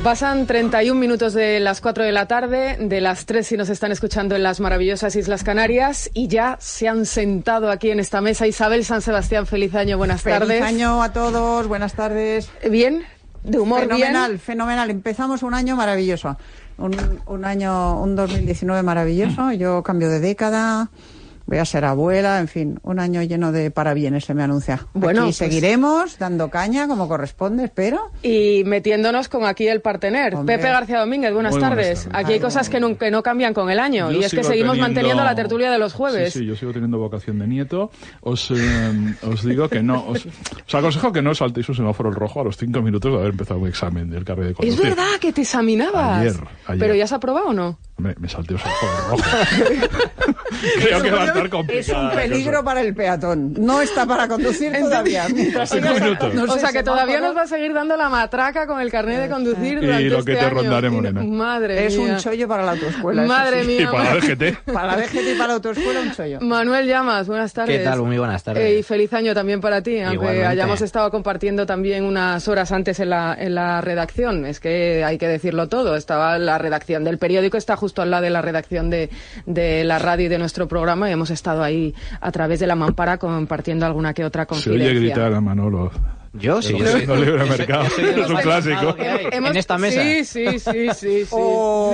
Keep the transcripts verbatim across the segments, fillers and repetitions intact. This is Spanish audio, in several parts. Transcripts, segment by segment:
Pasan treinta y un minutos de las cuatro de la tarde, de las tres si nos están escuchando en las maravillosas Islas Canarias, y ya se han sentado aquí en esta mesa. Isabel San Sebastián, feliz año, buenas feliz tardes. Feliz año a todos, buenas tardes. ¿Bien? ¿De humor fenomenal, bien? Fenomenal, empezamos un año maravilloso, un, un año, un dos mil diecinueve maravilloso. Yo cambio de década, voy a ser abuela, en fin, un año lleno de parabienes se me anuncia. Bueno, aquí pues seguiremos dando caña como corresponde, espero. Y metiéndonos con aquí el partener. Hombre. Pepe García Domínguez, buenas, buenas tardes. tardes. Aquí hay cosas que no, que no cambian con el año, Yo y es que sigo seguimos teniendo... manteniendo la tertulia de los jueves. Sí, sí, yo sigo teniendo vocación de nieto. Os, eh, os digo que no, os, os aconsejo que no saltéis un semáforo rojo a los cinco minutos de haber empezado un examen del carnet de conducir. Es verdad que te examinabas. Ayer, ayer. ¿Pero ya has aprobado o no? Me, me salté un semáforo rojo. Creo que va a estar complicado. Es un peligro para el peatón. No está para conducir todavía. Mientras Cinco siga minutos. saltándose O sea que todavía semáforos, nos va a seguir dando la matraca con el carnet de conducir Y durante lo que este te año. rondaré, Morena. Madre es mía. un chollo para la autoescuela. eso Madre sí. mía. Y para la D G T. Para la D G T y para la autoescuela, un chollo. Manuel Llamas, buenas tardes. ¿Qué tal? Muy buenas tardes. Eh, y feliz año también para ti, aunque Igualmente. hayamos estado compartiendo también unas horas antes en la, en la redacción. Es que hay que decirlo todo. Estaba la redacción del periódico, está justo al lado de la redacción de, de la radio y de nuestro programa, y hemos estado ahí a través de la mampara compartiendo alguna que otra Se confidencia. oye gritar a Manolo. Yo sí. Yo soy- no libre mercado. yo soy de Es los un más clásico. informados que hay Hemos- en esta mesa. Sí, sí, sí, sí, sí. Oh,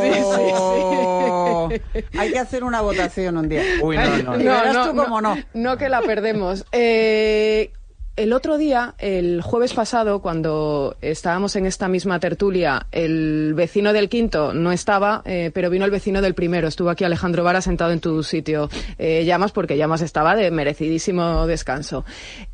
Sí, sí, sí, sí. Hay que hacer una votación un día. Uy, no, no. Y verás tú cómo no. No que la perdemos. Eh, el otro día, el jueves pasado, cuando estábamos en esta misma tertulia, el vecino del quinto no estaba, eh, pero vino el vecino del primero. Estuvo aquí Alejandro Vara sentado en tu sitio, eh, Llamas, porque Llamas estaba de merecidísimo descanso.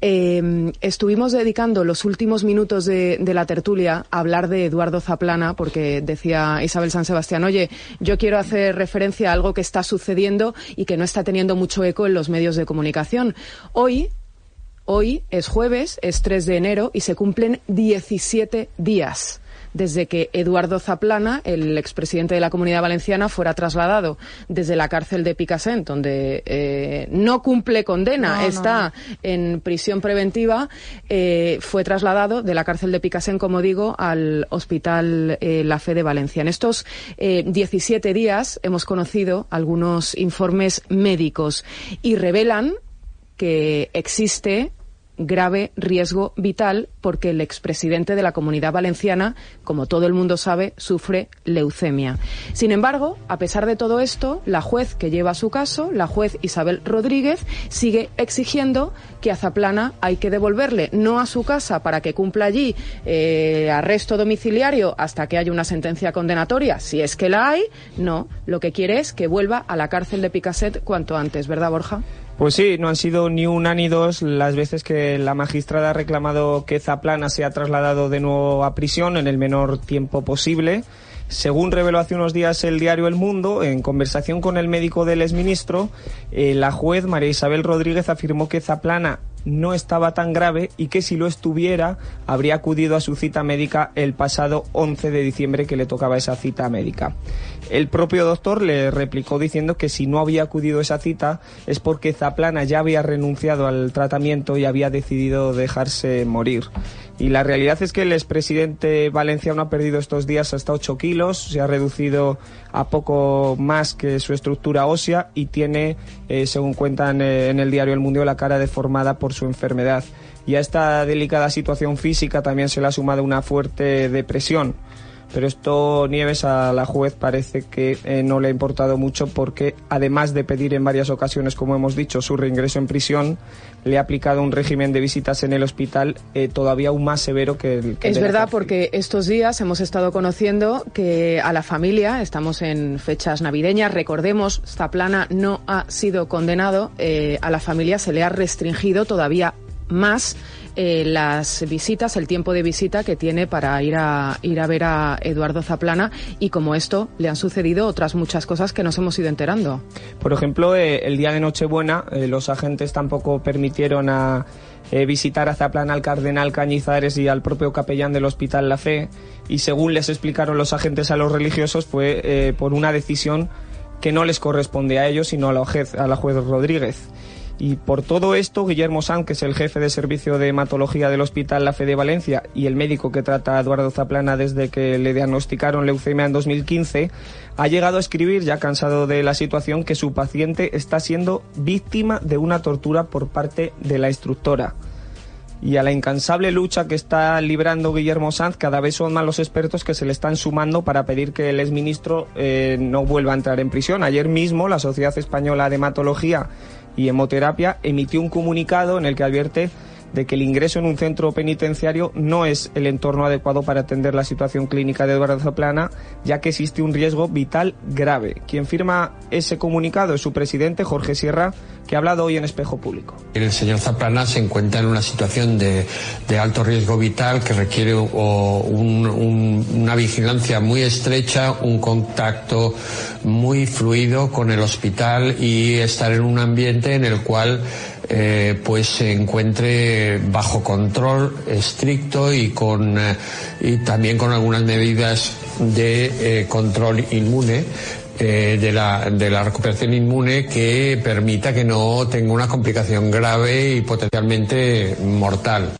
Eh, estuvimos dedicando los últimos minutos de, de la tertulia a hablar de Eduardo Zaplana, porque decía Isabel San Sebastián, oye, yo quiero hacer referencia a algo que está sucediendo y que no está teniendo mucho eco en los medios de comunicación. Hoy... Hoy es jueves, es tres de enero, y se cumplen diecisiete días desde que Eduardo Zaplana, el expresidente de la Comunidad Valenciana, fuera trasladado desde la cárcel de Picassent, donde eh, no cumple condena, No, no, está no. en prisión preventiva, eh, fue trasladado de la cárcel de Picassent, como digo, al Hospital eh, La Fe de Valencia. En estos eh, diecisiete días hemos conocido algunos informes médicos y revelan que existe grave riesgo vital porque el expresidente de la Comunidad Valenciana, como todo el mundo sabe, sufre leucemia. Sin embargo, a pesar de todo esto, la juez que lleva su caso, la juez Isabel Rodríguez, sigue exigiendo que a Zaplana hay que devolverle, no a su casa para que cumpla allí eh, arresto domiciliario hasta que haya una sentencia condenatoria, si es que la hay, no, lo que quiere es que vuelva a la cárcel de Picassent cuanto antes, ¿verdad, Borja? Pues sí, no han sido ni una ni dos las veces que la magistrada ha reclamado que Zaplana sea trasladado de nuevo a prisión en el menor tiempo posible. Según reveló hace unos días el diario El Mundo, en conversación con el médico del exministro, eh, la juez María Isabel Rodríguez afirmó que Zaplana no estaba tan grave y que si lo estuviera habría acudido a su cita médica el pasado once de diciembre, que le tocaba esa cita médica. El propio doctor le replicó diciendo que si no había acudido a esa cita es porque Zaplana ya había renunciado al tratamiento y había decidido dejarse morir. Y la realidad es que el expresidente valenciano ha perdido estos días hasta ocho kilos, se ha reducido a poco más que su estructura ósea y tiene, eh, según cuentan eh, en el diario El Mundo, la cara deformada por su enfermedad. Y a esta delicada situación física también se le ha sumado una fuerte depresión. Pero esto, Nieves, a la juez parece que eh, no le ha importado mucho porque, además de pedir en varias ocasiones, como hemos dicho, su reingreso en prisión, le ha aplicado un régimen de visitas en el hospital eh, todavía aún más severo que el que Es el de la verdad, cárcel. porque estos días hemos estado conociendo que a la familia, estamos en fechas navideñas, recordemos, Zaplana no ha sido condenado, eh, a la familia se le ha restringido todavía más eh, las visitas, el tiempo de visita que tiene para ir a ir a ver a Eduardo Zaplana, y como esto le han sucedido otras muchas cosas que nos hemos ido enterando. Por ejemplo, eh, el día de Nochebuena eh, los agentes tampoco permitieron a eh, visitar a Zaplana al cardenal Cañizares y al propio capellán del Hospital La Fe, y según les explicaron los agentes a los religiosos fue eh, por una decisión que no les corresponde a ellos sino a la juez, a la juez Rodríguez. Y por todo esto, Guillermo Sanz, que es el jefe de servicio de hematología del Hospital La Fe de Valencia y el médico que trata a Eduardo Zaplana desde que le diagnosticaron leucemia en dos mil quince, ha llegado a escribir, ya cansado de la situación, que su paciente está siendo víctima de una tortura por parte de la instructora. Y a la incansable lucha que está librando Guillermo Sanz, cada vez son más los expertos que se le están sumando para pedir que el exministro eh, no vuelva a entrar en prisión. Ayer mismo la Sociedad Española de Hematología y Hemoterapia emitió un comunicado en el que advierte de que el ingreso en un centro penitenciario no es el entorno adecuado para atender la situación clínica de Eduardo Zaplana, ya que existe un riesgo vital grave. Quien firma ese comunicado es su presidente, Jorge Sierra, que ha hablado hoy en Espejo Público. El señor Zaplana se encuentra en una situación de, de alto riesgo vital que requiere o, un, un, una vigilancia muy estrecha, un contacto muy fluido con el hospital y estar en un ambiente en el cual Eh, pues se encuentre bajo control estricto y con eh, y también con algunas medidas de eh, control inmune eh, de la de la recuperación inmune que permita que no tenga una complicación grave y potencialmente mortal.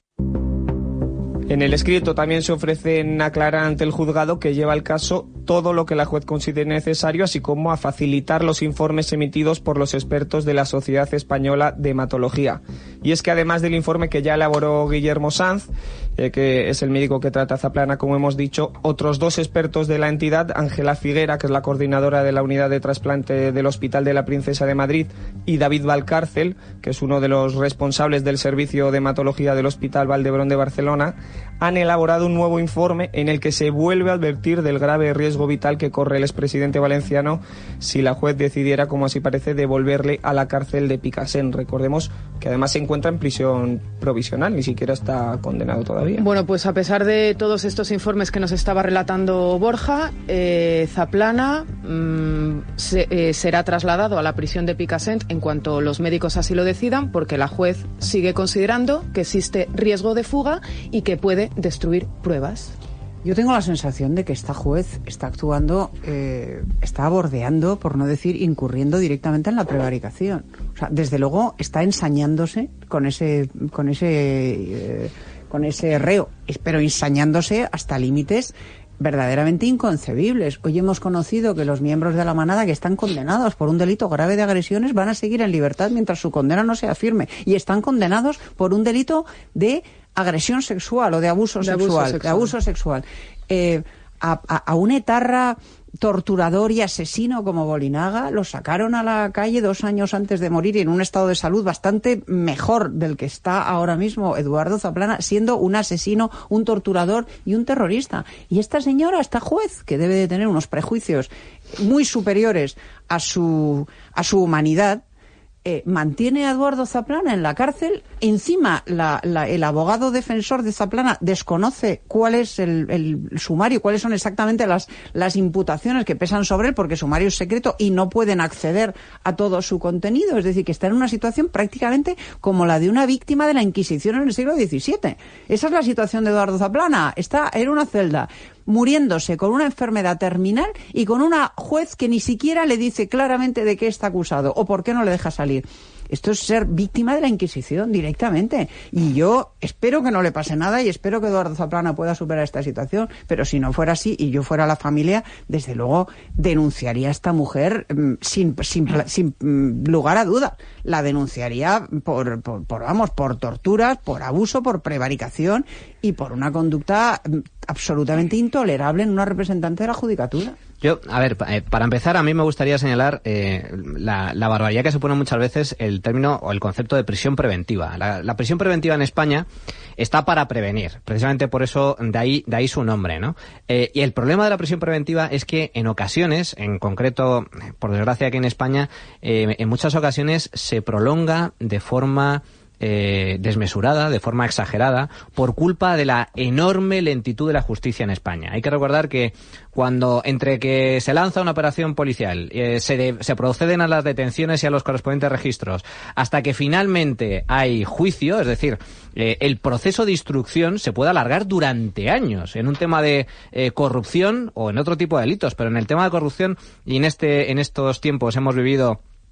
En el escrito también se ofrecen aclarar ante el juzgado que lleva el caso todo lo que la juez considere necesario, así como a facilitar los informes emitidos por los expertos de la Sociedad Española de Hematología. Y es que además del informe que ya elaboró Guillermo Sanz, eh, que es el médico que trata a Zaplana, como hemos dicho, otros dos expertos de la entidad, Ángela Figuera, que es la coordinadora de la unidad de trasplante del Hospital de la Princesa de Madrid, y David Valcárcel, que es uno de los responsables del servicio de hematología del Hospital Valdebrón de Barcelona, han elaborado un nuevo informe en el que se vuelve a advertir del grave riesgo vital que corre el expresidente valenciano si la juez decidiera, como así parece, devolverle a la cárcel de Picassent. Recordemos que además se encuentra en prisión provisional, ni siquiera está condenado todavía. Bueno, pues a pesar de todos estos informes que nos estaba relatando Borja, eh, Zaplana mmm, se, eh, será trasladado a la prisión de Picassent en cuanto los médicos así lo decidan, porque la juez sigue considerando que existe riesgo de fuga y que puede destruir pruebas. Yo tengo la sensación de que esta juez está actuando, eh, está bordeando, por no decir incurriendo directamente en la prevaricación. O sea, desde luego está ensañándose con ese, con ese, eh, con ese reo, pero ensañándose hasta límites verdaderamente inconcebibles. Hoy hemos conocido que los miembros de la manada que están condenados por un delito grave de agresiones van a seguir en libertad mientras su condena no sea firme, y están condenados por un delito de agresión sexual o de abuso de sexual, abuso sexual. De abuso sexual. Eh, a, a, a un etarra torturador y asesino como Bolinaga lo sacaron a la calle dos años antes de morir y en un estado de salud bastante mejor del que está ahora mismo Eduardo Zaplana, siendo un asesino, un torturador y un terrorista. Y esta señora, esta juez, que debe de tener unos prejuicios muy superiores a su, a su humanidad, Eh, mantiene a Eduardo Zaplana en la cárcel. Encima la, la, el abogado defensor de Zaplana desconoce cuál es el, el sumario, cuáles son exactamente las, las imputaciones que pesan sobre él, porque el sumario es secreto y no pueden acceder a todo su contenido. Es decir, que está en una situación prácticamente como la de una víctima de la Inquisición en el siglo diecisiete. Esa es la situación de Eduardo Zaplana. Está en una celda muriéndose con una enfermedad terminal y con una juez que ni siquiera le dice claramente de qué está acusado o por qué no le deja salir. Esto es ser víctima de la Inquisición directamente. Y yo espero que no le pase nada y espero que Eduardo Zaplana pueda superar esta situación. Pero si no fuera así y yo fuera la familia, desde luego denunciaría a esta mujer mmm, sin, sin, sin mmm, lugar a dudas. La denunciaría por, por, por, vamos, por torturas, por abuso, por prevaricación y por una conducta mmm, absolutamente intolerable en una representante de la Judicatura. Yo, a ver, eh, para empezar, a mí me gustaría señalar eh, la, la barbaridad que supone muchas veces el término o el concepto de prisión preventiva. La, la prisión preventiva en España está para prevenir, precisamente por eso de ahí, de ahí su nombre, ¿no? Eh, y el problema de la prisión preventiva es que en ocasiones, en concreto, por desgracia aquí en España, eh, en muchas ocasiones se prolonga de forma Eh, desmesurada, de forma exagerada, por culpa de la enorme lentitud de la justicia en España. Hay que recordar que cuando entre que se lanza una operación policial, eh, se, de, se proceden a las detenciones y a los correspondientes registros, hasta que finalmente hay juicio, es decir, eh, el proceso de instrucción se puede alargar durante años en un tema de eh, corrupción o en otro tipo de delitos, pero en el tema de corrupción y en este en estos tiempos hemos vivido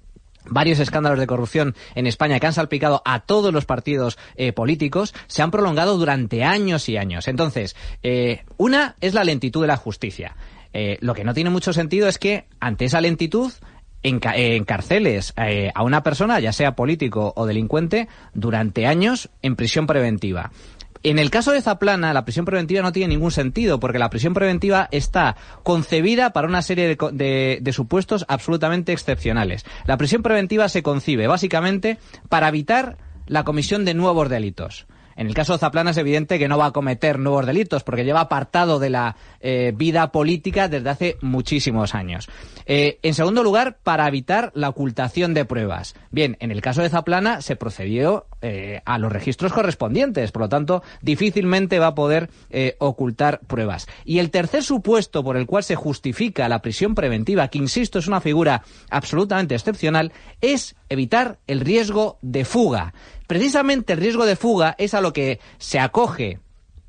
varios escándalos de corrupción en España que han salpicado a todos los partidos eh, políticos, se han prolongado durante años y años. Entonces, eh, una es la lentitud de la justicia. Eh, lo que no tiene mucho sentido es que, ante esa lentitud, enca- eh, encarceles eh, a una persona, ya sea político o delincuente, durante años en prisión preventiva. En el caso de Zaplana, la prisión preventiva no tiene ningún sentido, porque la prisión preventiva está concebida para una serie de, de, de supuestos absolutamente excepcionales. La prisión preventiva se concibe básicamente para evitar la comisión de nuevos delitos. En el caso de Zaplana es evidente que no va a cometer nuevos delitos porque lleva apartado de la eh, vida política desde hace muchísimos años. Eh, en segundo lugar, para evitar la ocultación de pruebas. Bien, en el caso de Zaplana se procedió eh, a los registros correspondientes, por lo tanto, difícilmente va a poder eh, ocultar pruebas. Y el tercer supuesto por el cual se justifica la prisión preventiva, que insisto es una figura absolutamente excepcional, es evitar el riesgo de fuga. Precisamente el riesgo de fuga es a lo que se acoge,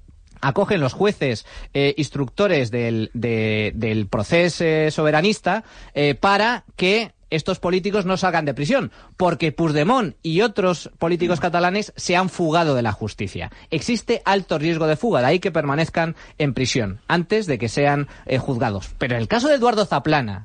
acogen los jueces eh, instructores del, de, del proceso eh, soberanista eh, para que estos políticos no salgan de prisión, porque Puigdemont y otros políticos catalanes se han fugado de la justicia. Existe alto riesgo de fuga, de ahí que permanezcan en prisión antes de que sean eh, juzgados. Pero en el caso de Eduardo Zaplana,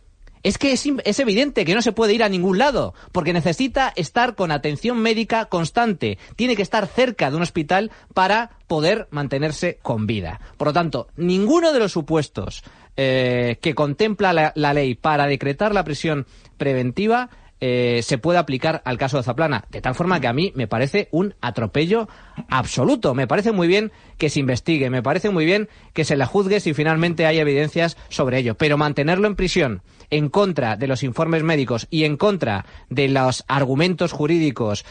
es que es, es evidente que no se puede ir a ningún lado, porque necesita estar con atención médica constante. Tiene que estar cerca de un hospital para poder mantenerse con vida. Por lo tanto, ninguno de los supuestos eh, que contempla la, la ley para decretar la prisión preventiva eh, se puede aplicar al caso de Zaplana. De tal forma que a mí me parece un atropello absoluto. Me parece muy bien que se investigue, me parece muy bien que se le juzgue si finalmente hay evidencias sobre ello. Pero mantenerlo en prisión en contra de los informes médicos y en contra de los argumentos jurídicos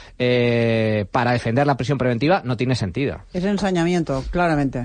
eh, para defender la prisión preventiva no tiene sentido. Es ensañamiento, claramente.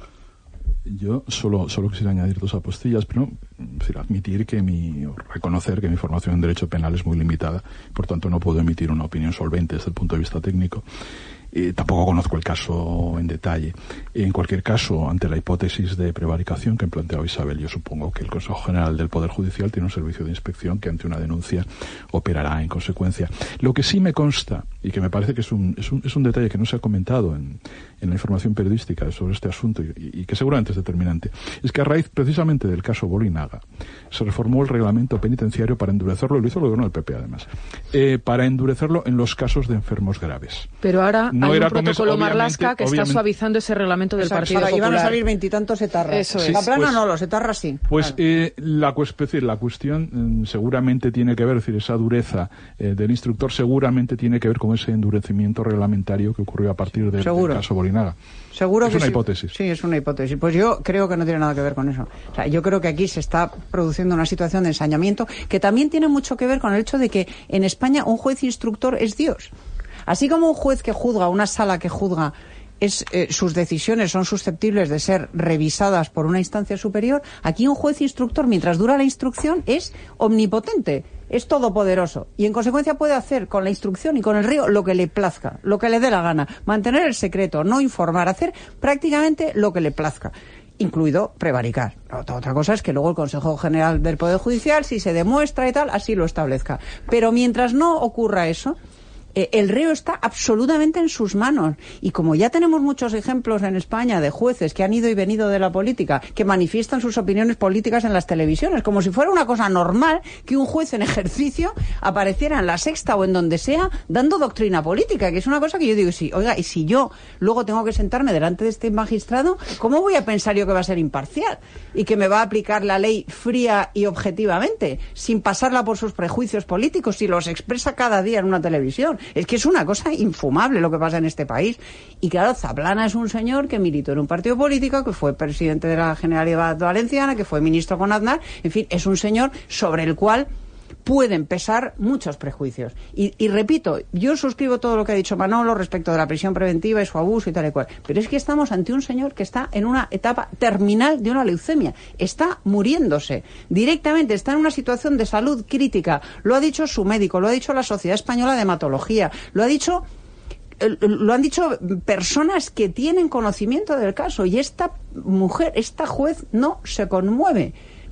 Yo solo, solo quisiera añadir dos apostillas, pero es decir, admitir que mi, reconocer que mi formación en Derecho Penal es muy limitada, por tanto no puedo emitir una opinión solvente desde el punto de vista técnico. Eh, tampoco conozco el caso en detalle. En cualquier caso, ante la hipótesis de prevaricación que ha planteado Isabel, yo supongo que el Consejo General del Poder Judicial tiene un servicio de inspección que ante una denuncia operará en consecuencia. Lo que sí me consta, y que me parece que es un, es un, es un detalle que no se ha comentado en, en la información periodística sobre este asunto y, y que seguramente es determinante, es que a raíz precisamente del caso Bolinaga se reformó el reglamento penitenciario para endurecerlo, y lo hizo el gobierno del P P además, eh, para endurecerlo en los casos de enfermos graves. Pero ahora no hay era un protocolo Marlaska que está suavizando ese reglamento del Exacto, Partido ahora Popular. iban a salir veintitantos etarras. Eso es. La plana pues, no, los etarras sí. Pues claro. eh, la, cuestión, la cuestión eh, seguramente tiene que ver, es decir, esa dureza eh, del instructor seguramente tiene que ver con ese endurecimiento reglamentario que ocurrió a partir del, del caso Bolinaga. Seguro es que una sí. hipótesis. Sí, es una hipótesis. Pues yo creo que no tiene nada que ver con eso. O sea, yo creo que aquí se está produciendo una situación de ensañamiento que también tiene mucho que ver con el hecho de que en España un juez instructor es Dios. Así como un juez que juzga, una sala que juzga, es, eh, sus decisiones son susceptibles de ser revisadas por una instancia superior, aquí un juez instructor, mientras dura la instrucción, es omnipotente, es todopoderoso. Y en consecuencia puede hacer con la instrucción y con el río lo que le plazca, lo que le dé la gana, mantener el secreto, no informar, hacer prácticamente lo que le plazca, incluido prevaricar. Otra, otra cosa es que luego el Consejo General del Poder Judicial, si se demuestra y tal, así lo establezca. Pero mientras no ocurra eso, eh, el reo está absolutamente en sus manos. Y como ya tenemos muchos ejemplos en España de jueces que han ido y venido de la política, que manifiestan sus opiniones políticas en las televisiones, como si fuera una cosa normal que un juez en ejercicio apareciera en La Sexta o en donde sea dando doctrina política, que es una cosa que yo digo, sí, oiga, y si yo luego tengo que sentarme delante de este magistrado, ¿cómo voy a pensar yo que va a ser imparcial y que me va a aplicar la ley fría y objetivamente, sin pasarla por sus prejuicios políticos, si los expresa cada día en una televisión? Es que es una cosa infumable lo que pasa en este país. Y claro, Zaplana es un señor que militó en un partido político, que fue presidente de la Generalitat Valenciana, que fue ministro con Aznar, en fin, es un señor sobre el cual pueden pesar muchos prejuicios. Y, y repito, yo suscribo todo lo que ha dicho Manolo respecto de la prisión preventiva y su abuso y tal y cual. Pero es que estamos ante un señor que está en una etapa terminal de una leucemia. Está muriéndose. Directamente está en una situación de salud crítica. Lo ha dicho su médico, lo ha dicho la Sociedad Española de Hematología, lo ha dicho... lo han dicho personas que tienen conocimiento del caso, y esta mujer, esta juez no se conmueve.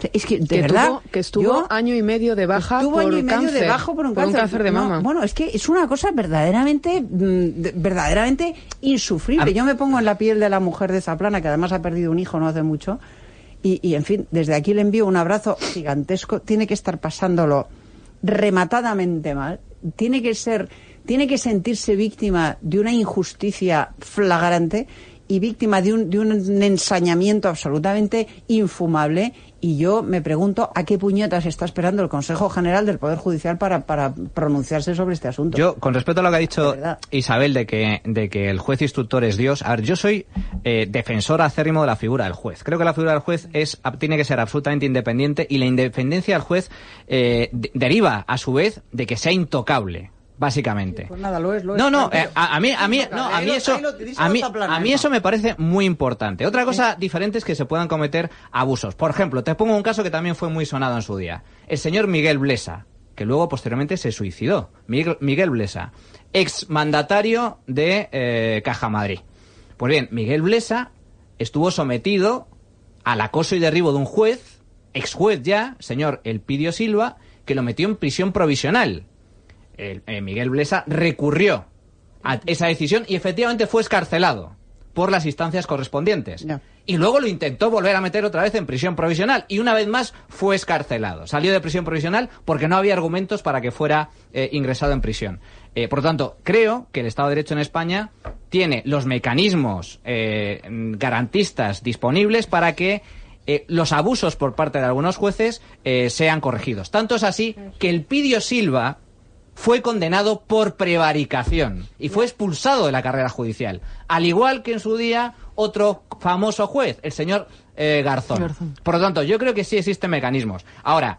Es que, de que verdad... Tuvo, que estuvo yo, año y medio de baja estuvo por año y medio cáncer, de baja por un por cáncer, un cáncer de no, mama. Bueno, es que es una cosa verdaderamente, mm, verdaderamente insufrible. Yo me pongo en la piel de la mujer de Zaplana, que además ha perdido un hijo no hace mucho, y, y en fin, desde aquí le envío un abrazo gigantesco. Tiene que estar pasándolo rematadamente mal. Tiene que ser, tiene que sentirse víctima de una injusticia flagrante y víctima de un, de un ensañamiento absolutamente infumable. Y yo me pregunto a qué puñetas está esperando el Consejo General del Poder Judicial para, para pronunciarse sobre este asunto. Yo, con respecto a lo que ha dicho De Isabel de que, de que el juez instructor es Dios, a ver, yo soy eh, defensor acérrimo de la figura del juez. Creo que la figura del juez es tiene que ser absolutamente independiente, y la independencia del juez eh, de, deriva, a su vez, de que sea intocable. Básicamente. Pues nada, lo es, lo es. No, no, eh, a, a mí, a mí, no, a mí eso, a mí, a mí eso me parece muy importante. Otra cosa diferente es que se puedan cometer abusos. Por ejemplo, te pongo un caso que también fue muy sonado en su día. El señor Miguel Blesa, que luego posteriormente se suicidó. Miguel, Miguel Blesa, exmandatario de eh, Caja Madrid. Pues bien, Miguel Blesa estuvo sometido al acoso y derribo de un juez, ex juez ya, señor Elpidio Silva, que lo metió en prisión provisional. El, eh, Miguel Blesa recurrió a esa decisión y efectivamente fue excarcelado por las instancias correspondientes. No. Y luego lo intentó volver a meter otra vez en prisión provisional y una vez más fue excarcelado. Salió de prisión provisional porque no había argumentos para que fuera eh, ingresado en prisión. Eh, por lo tanto, creo que el Estado de Derecho en España tiene los mecanismos eh, garantistas disponibles para que eh, los abusos por parte de algunos jueces eh, sean corregidos. Tanto es así que Elpidio Silva fue condenado por prevaricación y fue expulsado de la carrera judicial, al igual que en su día otro famoso juez, el señor eh, Garzón. Garzón. Por lo tanto, yo creo que sí existen mecanismos. Ahora,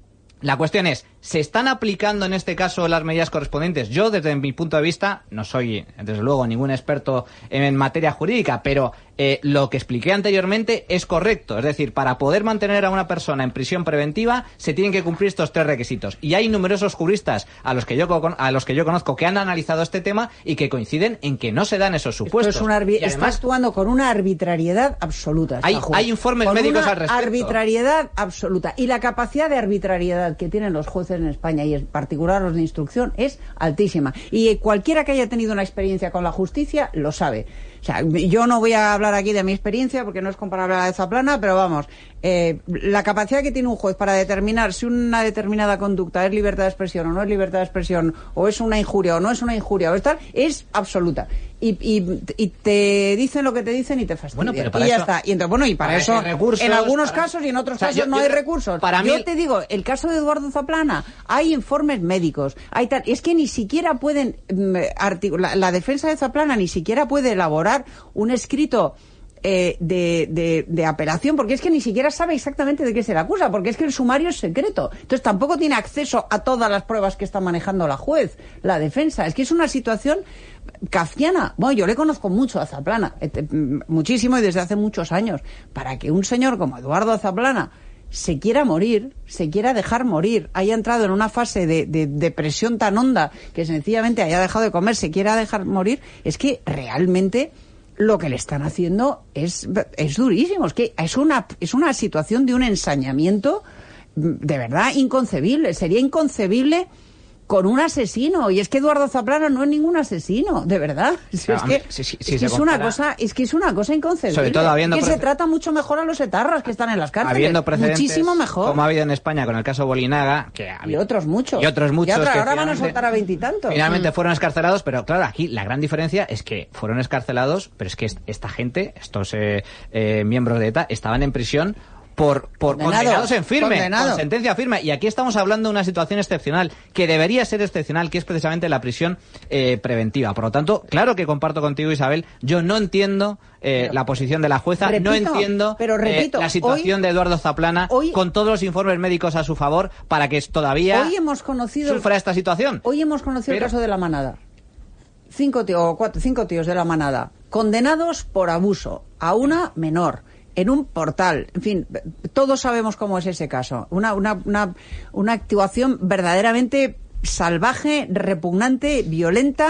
la cuestión es, ¿se están aplicando en este caso las medidas correspondientes? Yo, desde mi punto de vista, no soy, desde luego, ningún experto en materia jurídica, pero eh, lo que expliqué anteriormente es correcto. Es decir, para poder mantener a una persona en prisión preventiva se tienen que cumplir estos tres requisitos. Y hay numerosos juristas a los que yo, a los que yo conozco que han analizado este tema y que coinciden en que no se dan esos supuestos. Es una arbi- además, está actuando con una arbitrariedad absoluta. Hay, hay informes con médicos una al respecto. Arbitrariedad absoluta. Y la capacidad de arbitrariedad que tienen los jueces en España, y en particular los de instrucción, es altísima. Y cualquiera que haya tenido una experiencia con la justicia lo sabe. O sea, yo no voy a hablar aquí de mi experiencia porque no es comparable a la de Zaplana, pero vamos, eh, la capacidad que tiene un juez para determinar si una determinada conducta es libertad de expresión o no es libertad de expresión, o es una injuria o no es una injuria, o es tal, es absoluta. Y, y, y te dicen lo que te dicen y te fastidian. Bueno, pero para y ya eso, está. Y entonces, bueno, y para, para eso, recursos, en algunos para... casos y en otros o sea, casos yo, no yo, hay recursos. Para yo mí... te digo, el caso de Eduardo Zaplana, hay informes médicos, hay tal, es que ni siquiera pueden, la, la defensa de Zaplana ni siquiera puede elaborar un escrito eh, de, de, de apelación, porque es que ni siquiera sabe exactamente de qué se le acusa, porque es que el sumario es secreto. Entonces tampoco tiene acceso a todas las pruebas que está manejando la juez, la defensa. Es que es una situación kafkiana. Bueno, yo le conozco mucho a Zaplana, muchísimo y desde hace muchos años. Para que un señor como Eduardo Zaplana se quiera morir, se quiera dejar morir, haya entrado en una fase de, de depresión tan honda que sencillamente haya dejado de comer, se quiera dejar morir, es que realmente lo que le están haciendo es, es durísimo. Es que es una, es una situación de un ensañamiento de verdad inconcebible. Sería inconcebible con un asesino, y es que Eduardo Zaplana no es ningún asesino, de verdad. Es, no, es que, si, si, si es, que es una cosa, es que es una cosa inconcebible. Sobre todo habiendo que prece... se trata mucho mejor a los etarras que están en las cárceles. Habiendo precedentes, muchísimo mejor. Como ha habido en España con el caso Bolinaga, que y otros muchos. Y otros muchos. Y otra, que ahora van a soltar a veintitantos. Finalmente mm. fueron escarcelados, pero claro, aquí la gran diferencia es que fueron escarcelados, pero es que esta gente, estos eh, eh, miembros de ETA, estaban en prisión por, por Condenado, condenados en firme, condenado. con sentencia firme. Y aquí estamos hablando de una situación excepcional, que debería ser excepcional, que es precisamente la prisión eh, preventiva. Por lo tanto, claro que comparto contigo, Isabel, yo no entiendo eh, pero, la posición de la jueza, repito, no entiendo pero repito, eh, la situación hoy, de Eduardo Zaplana, hoy, con todos los informes médicos a su favor, para que todavía hoy hemos conocido sufra esta situación. Hoy hemos conocido pero, el caso de La Manada. Cinco, tío, cuatro, cinco tíos de La Manada, condenados por abuso a una menor, en un portal. En fin, todos sabemos cómo es ese caso. Una, una, una, una actuación verdaderamente salvaje, repugnante, violenta,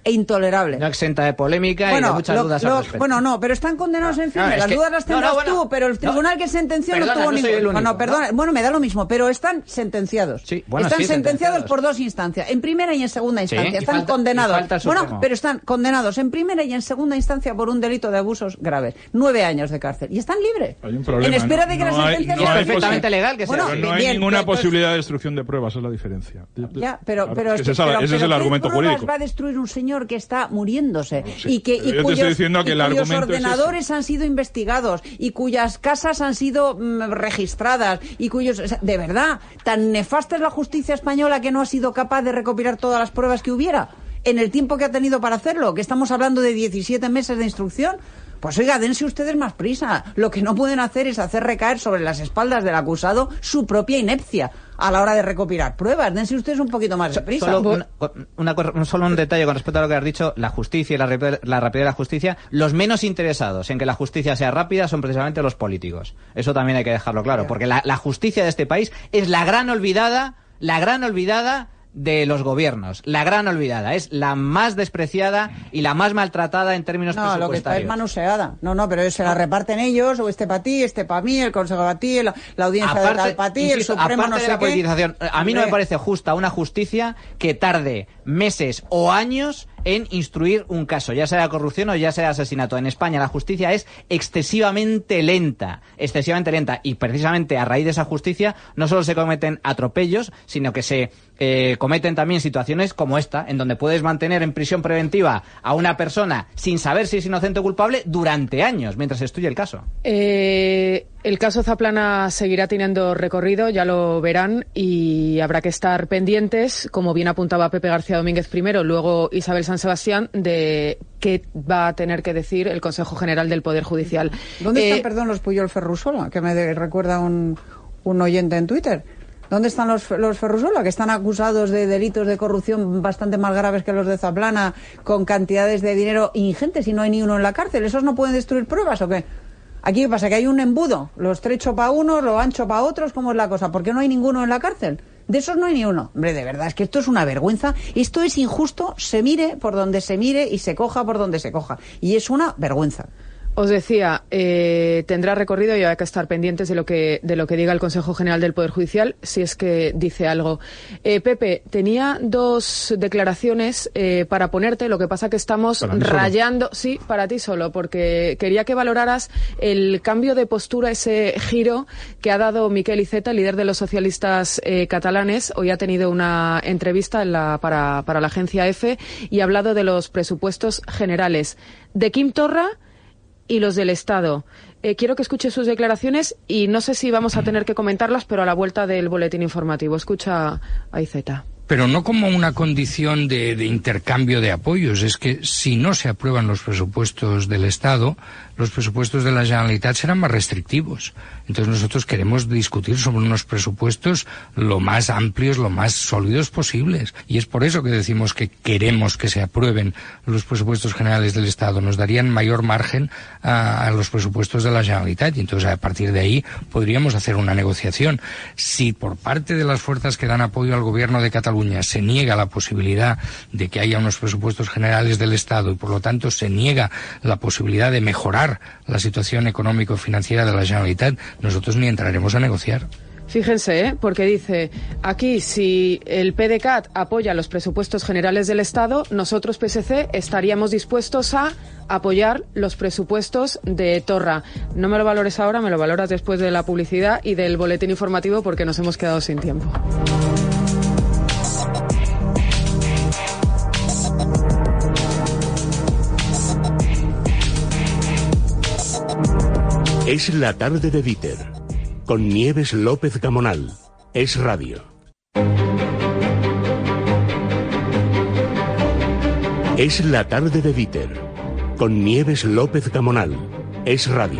e intolerable. No exenta de polémica bueno, y de muchas lo, dudas lo, al respecto. Bueno, no, pero están condenados en firme. No, las que, dudas las tendrás no, no, bueno, tú, pero el tribunal no, que sentenció perdona, no tuvo no ningún... Único, no, perdona, ¿no? Bueno, me da lo mismo, pero están sentenciados. Sí, bueno, están sí, sentenciados, sentenciados por dos instancias, en primera y en segunda instancia. Sí, están falta, condenados. Bueno, pero están condenados en primera y en segunda instancia por un delito de abusos graves. Nueve años de cárcel. Y están libres. Hay un problema, en espera ¿no? de que no la sentencia hay, no sea hay perfectamente legal que sea. Bueno, no hay bien, ninguna pues, posibilidad de destrucción de pruebas, es la diferencia. Ya, pero, claro, pero, ese, es, pero, ese pero es el argumento jurídico. Va a destruir un señor que está muriéndose no, sí. y que y Yo cuyos, te estoy diciendo que y el cuyos argumento ordenadores es ese. han sido investigados y cuyas casas han sido mmm, registradas y cuyos o sea, de verdad tan nefasta es la justicia española que no ha sido capaz de recopilar todas las pruebas que hubiera en el tiempo que ha tenido para hacerlo, que estamos hablando de diecisiete meses de instrucción. Pues oiga, dense ustedes más prisa. Lo que no pueden hacer es hacer recaer sobre las espaldas del acusado su propia inepcia a la hora de recopilar pruebas. Dense ustedes un poquito más de prisa. Solo, una, una, solo un detalle con respecto a lo que has dicho, la justicia y la, la rapidez de la justicia. Los menos interesados en que la justicia sea rápida son precisamente los políticos. Eso también hay que dejarlo claro, porque la, la justicia de este país es la gran olvidada, la gran olvidada de los gobiernos, la gran olvidada, es la más despreciada y la más maltratada en términos no, presupuestarios. No, lo que está es manoseada. No, no, pero se la reparten ellos, o este para ti, este para mí, el consejo para ti, la, la audiencia aparte, de tal para ti, el supremo no sé de la qué. Politización, a mí Hombre. no me parece justa una justicia que tarde meses o años en instruir un caso, ya sea de corrupción o ya sea de asesinato. En España la justicia es excesivamente lenta, excesivamente lenta, y precisamente a raíz de esa justicia no solo se cometen atropellos, sino que se eh, cometen también situaciones como esta, en donde puedes mantener en prisión preventiva a una persona sin saber si es inocente o culpable durante años, mientras se estudia el caso. Eh... El caso Zaplana seguirá teniendo recorrido, ya lo verán, y habrá que estar pendientes, como bien apuntaba Pepe García Domínguez primero, luego Isabel San Sebastián, de qué va a tener que decir el Consejo General del Poder Judicial. ¿Dónde eh, están, perdón, los Puyol Ferrusola? Que me de, recuerda un, un oyente en Twitter. ¿Dónde están los, los Ferrusola, que están acusados de delitos de corrupción bastante más graves que los de Zaplana, con cantidades de dinero ingentes y no hay ni uno en la cárcel? ¿Esos no pueden destruir pruebas o qué? Aquí, ¿qué pasa? ¿Que hay un embudo? Lo estrecho para unos, lo ancho para otros. ¿Cómo es la cosa? ¿Por qué no hay ninguno en la cárcel? De esos no hay ni uno. Hombre, de verdad, es que esto es una vergüenza. Esto es injusto, se mire por donde se mire y se coja por donde se coja. Y es una vergüenza. Os decía, eh, tendrá recorrido y hay que estar pendientes de lo que de lo que diga el Consejo General del Poder Judicial, si es que dice algo. Eh, Pepe, tenía dos declaraciones eh, para ponerte, lo que pasa que estamos rayando... Solo. Sí, para ti solo, porque quería que valoraras el cambio de postura, ese giro que ha dado Miquel Iceta, líder de los socialistas eh, catalanes. Hoy ha tenido una entrevista en la, para, para la agencia EFE y ha hablado de los presupuestos generales de Quim Torra y los del Estado. Eh, quiero que escuche sus declaraciones y no sé si vamos a tener que comentarlas, pero a la vuelta del boletín informativo. Escucha a Iceta. Pero no como una condición de, de intercambio de apoyos. Es que si no se aprueban los presupuestos del Estado, los presupuestos de la Generalitat serán más restrictivos. Entonces nosotros queremos discutir sobre unos presupuestos lo más amplios, lo más sólidos posibles. Y es por eso que decimos que queremos que se aprueben los presupuestos generales del Estado. Nos darían mayor margen a, a los presupuestos de la Generalitat y entonces a partir de ahí podríamos hacer una negociación. Si por parte de las fuerzas que dan apoyo al gobierno de Cataluña se niega la posibilidad de que haya unos presupuestos generales del Estado y por lo tanto se niega la posibilidad de mejorar la situación económico-financiera de la Generalitat, nosotros ni entraremos a negociar. Fíjense, ¿eh? Porque dice, aquí si el PDeCAT apoya los presupuestos generales del Estado, nosotros P S C estaríamos dispuestos a apoyar los presupuestos de Torra. No me lo valores ahora, me lo valoras después de la publicidad y del boletín informativo porque nos hemos quedado sin tiempo. Es la tarde de Dieter, con Nieves López Gamonal. Es radio. Es la tarde de Dieter, con Nieves López Gamonal. Es radio.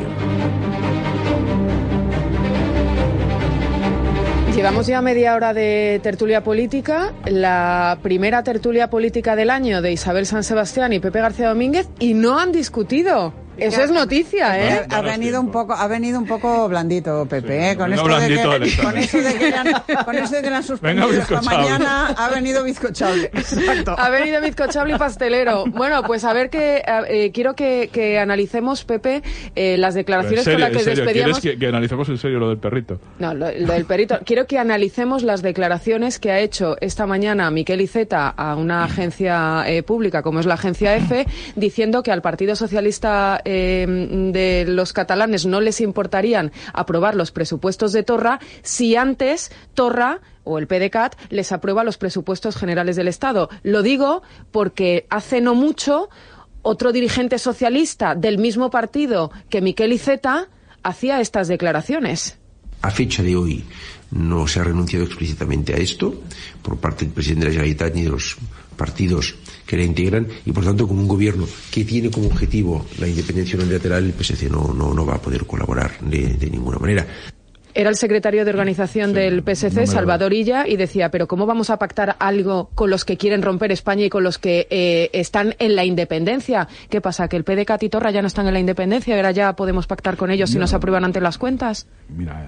Llevamos ya media hora de tertulia política, la primera tertulia política del año de Isabel San Sebastián y Pepe García Domínguez, y no han discutido. Eso es noticia, ¿eh? Ha venido un poco, ha venido un poco blandito, Pepe, Sí, ¿eh? Con, esto blandito de que, del con eso de que le han, con eso de que le han suspendido esta mañana, ha venido bizcochable. Exacto. Ha venido bizcochable y pastelero. Bueno, pues a ver que eh, quiero que, que analicemos, Pepe, eh, las declaraciones serio, con las que en serio, despedíamos. ¿Quieres que, que analicemos en serio lo del perrito? No, lo, lo del perrito. Quiero que analicemos las declaraciones que ha hecho esta mañana Miquel Iceta a una agencia eh, pública, como es la agencia EFE, diciendo que al Partido Socialista eh, de los catalanes no les importarían aprobar los presupuestos de Torra si antes Torra o el P D C A T les aprueba los presupuestos generales del Estado. Lo digo porque hace no mucho otro dirigente socialista del mismo partido que Miquel Iceta hacía estas declaraciones. A fecha de hoy no se ha renunciado explícitamente a esto por parte del presidente de la Generalitat ni de los partidos que la integran, y por tanto, como un gobierno que tiene como objetivo la independencia unilateral, el P S C no, no, no va a poder colaborar de, de ninguna manera. Era el secretario de organización sí, del P S C, no Salvador Illa, y decía, pero ¿cómo vamos a pactar algo con los que quieren romper España y con los que eh, están en la independencia? ¿Qué pasa, que el P D C A T y Torra ya no están en la independencia y ahora ya podemos pactar con ellos si no se aprueban ante las cuentas? Mira,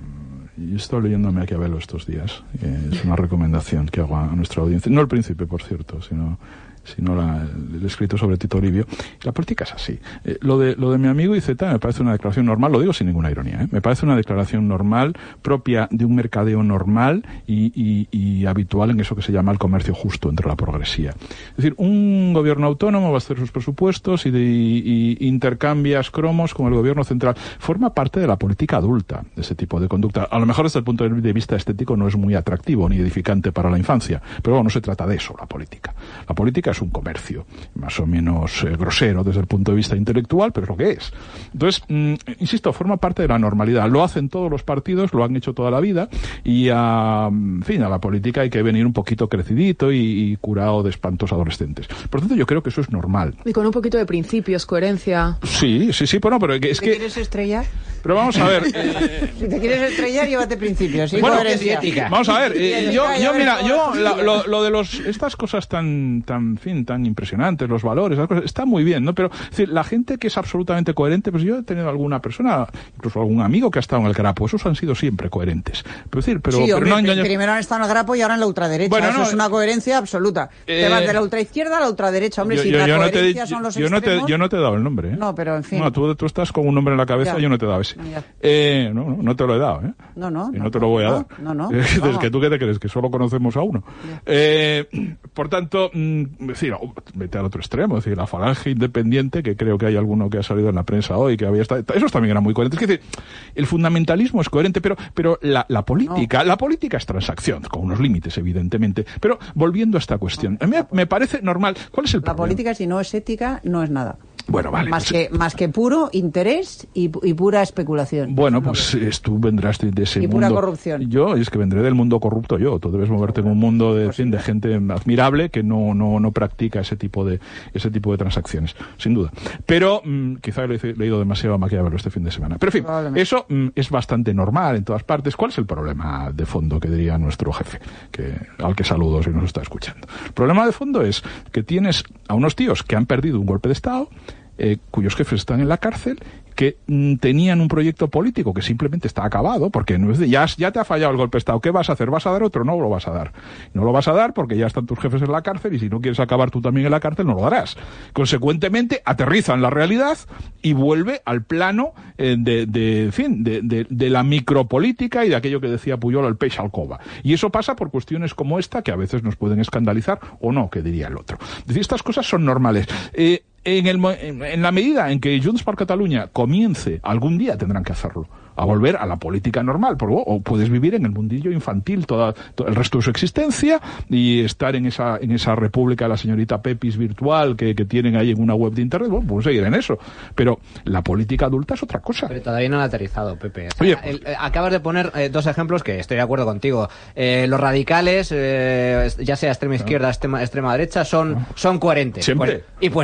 yo estoy leyendo a Maquiavelo estos días. Eh, es una recomendación que hago a nuestra audiencia. No el príncipe, por cierto, sino... sino la, el escrito sobre Tito Livio. La política es así. Eh, lo de lo de mi amigo Iceta me parece una declaración normal, lo digo sin ninguna ironía, ¿eh? Me parece una declaración normal, propia de un mercadeo normal y, y, y habitual en eso que se llama el comercio justo entre la progresía. Es decir, un gobierno autónomo va a hacer sus presupuestos y, de, y, y intercambias cromos con el gobierno central. Forma parte de la política adulta, de ese tipo de conducta. A lo mejor desde el punto de vista estético no es muy atractivo ni edificante para la infancia, pero bueno, no se trata de eso la política. La política es un comercio más o menos eh, grosero desde el punto de vista intelectual, pero es lo que es. Entonces, mmm, insisto, forma parte de la normalidad. Lo hacen todos los partidos, lo han hecho toda la vida, y a, en fin, a la política hay que venir un poquito crecidito y, y curado de espantos adolescentes. Por lo tanto, yo creo que eso es normal. Y con un poquito de principios, coherencia. Sí, sí, sí, bueno, pero es ¿Te que... quieres estrellar? Pero vamos a ver... Eh... Si te quieres estrellar, llévate principios, ¿sí? Bueno, coherencia. Vamos a ver, eh, yo, yo, mira, yo, la, lo, lo de los, estas cosas tan, tan, en fin, tan impresionantes, los valores, las cosas, está muy bien, ¿no? Pero, es decir, la gente que es absolutamente coherente, pues yo he tenido alguna persona, incluso algún amigo que ha estado en el grapo, esos han sido siempre coherentes. Pero, es decir, pero, sí, pero hombre, no engañar... primero han estado en el grapo y ahora en la ultraderecha. Bueno, eso no, es una coherencia absoluta. Eh, Te vas de la ultraizquierda a la ultraderecha, hombre, yo, si yo, la yo coherencia no te, son los yo, extremos... no te, yo no te he dado el nombre, ¿eh? No, pero en fin. No, tú, tú estás con un nombre en la cabeza, ya. Yo no te he dado ese. No, eh, no, no, no te lo he dado, ¿eh? No, no. Y no, no te lo voy a no, dar. No, no. Es no, que tú qué te crees, que solo conocemos a uno. Eh, por tanto, mmm, decir, oh, vete al otro extremo, es decir, la falange independiente, que creo que hay alguno que ha salido en la prensa hoy, que había estado, esos también eran muy coherentes. Es decir, el fundamentalismo es coherente, pero, pero la, la política, no. la política es transacción, con unos límites, evidentemente. Pero volviendo a esta cuestión, no, a mí me parece normal. ¿Cuál es el problema? La política, si no es ética, no es nada. Bueno, vale. Más, pues, que, más que puro interés y, y pura especulación. Bueno, pues es, tú vendrás de, de ese y mundo. Y pura corrupción. Yo, es que vendré del mundo corrupto yo. Tú debes moverte en un mundo de, pues fin, sí. de gente admirable que no, no, no practica ese tipo de ese tipo de transacciones, sin duda. Pero mmm, quizá he leído demasiado a Maquiavelo este fin de semana. Pero en fin, eso mmm, es bastante normal en todas partes. ¿Cuál es el problema de fondo que diría nuestro jefe, que al que saludo si nos está escuchando? El problema de fondo es que tienes a unos tíos que han perdido un golpe de Estado, Eh, cuyos jefes están en la cárcel, que mm, tenían un proyecto político que simplemente está acabado, porque no es de, ya, ya te ha fallado el golpe de Estado. ¿Qué vas a hacer? ¿Vas a dar otro? No lo vas a dar. No lo vas a dar porque ya están tus jefes en la cárcel, y si no quieres acabar tú también en la cárcel, no lo darás. Consecuentemente, aterriza en la realidad y vuelve al plano eh, de, de, en fin, de, de, de la micropolítica y de aquello que decía Puyol, el peix al cova. Y eso pasa por cuestiones como esta, que a veces nos pueden escandalizar o no, que diría el otro. Es decir, estas cosas son normales. Eh, En, el, en la medida en que Junts per Catalunya comience, algún día tendrán que hacerlo, a volver a la política normal, porque, o puedes vivir en el mundillo infantil toda, todo el resto de su existencia y estar en esa en esa república de la señorita Pepis virtual que, que tienen ahí en una web de internet. Bueno, puedes seguir en eso, pero la política adulta es otra cosa. Pero todavía no lo ha aterrizado, Pepe. O sea, Oye, el, eh, acabas de poner eh, dos ejemplos que estoy de acuerdo contigo. Eh, los radicales, eh, ya sea extrema izquierda, extrema, extrema derecha, son, son coherentes. Siempre. Pues, y pues yo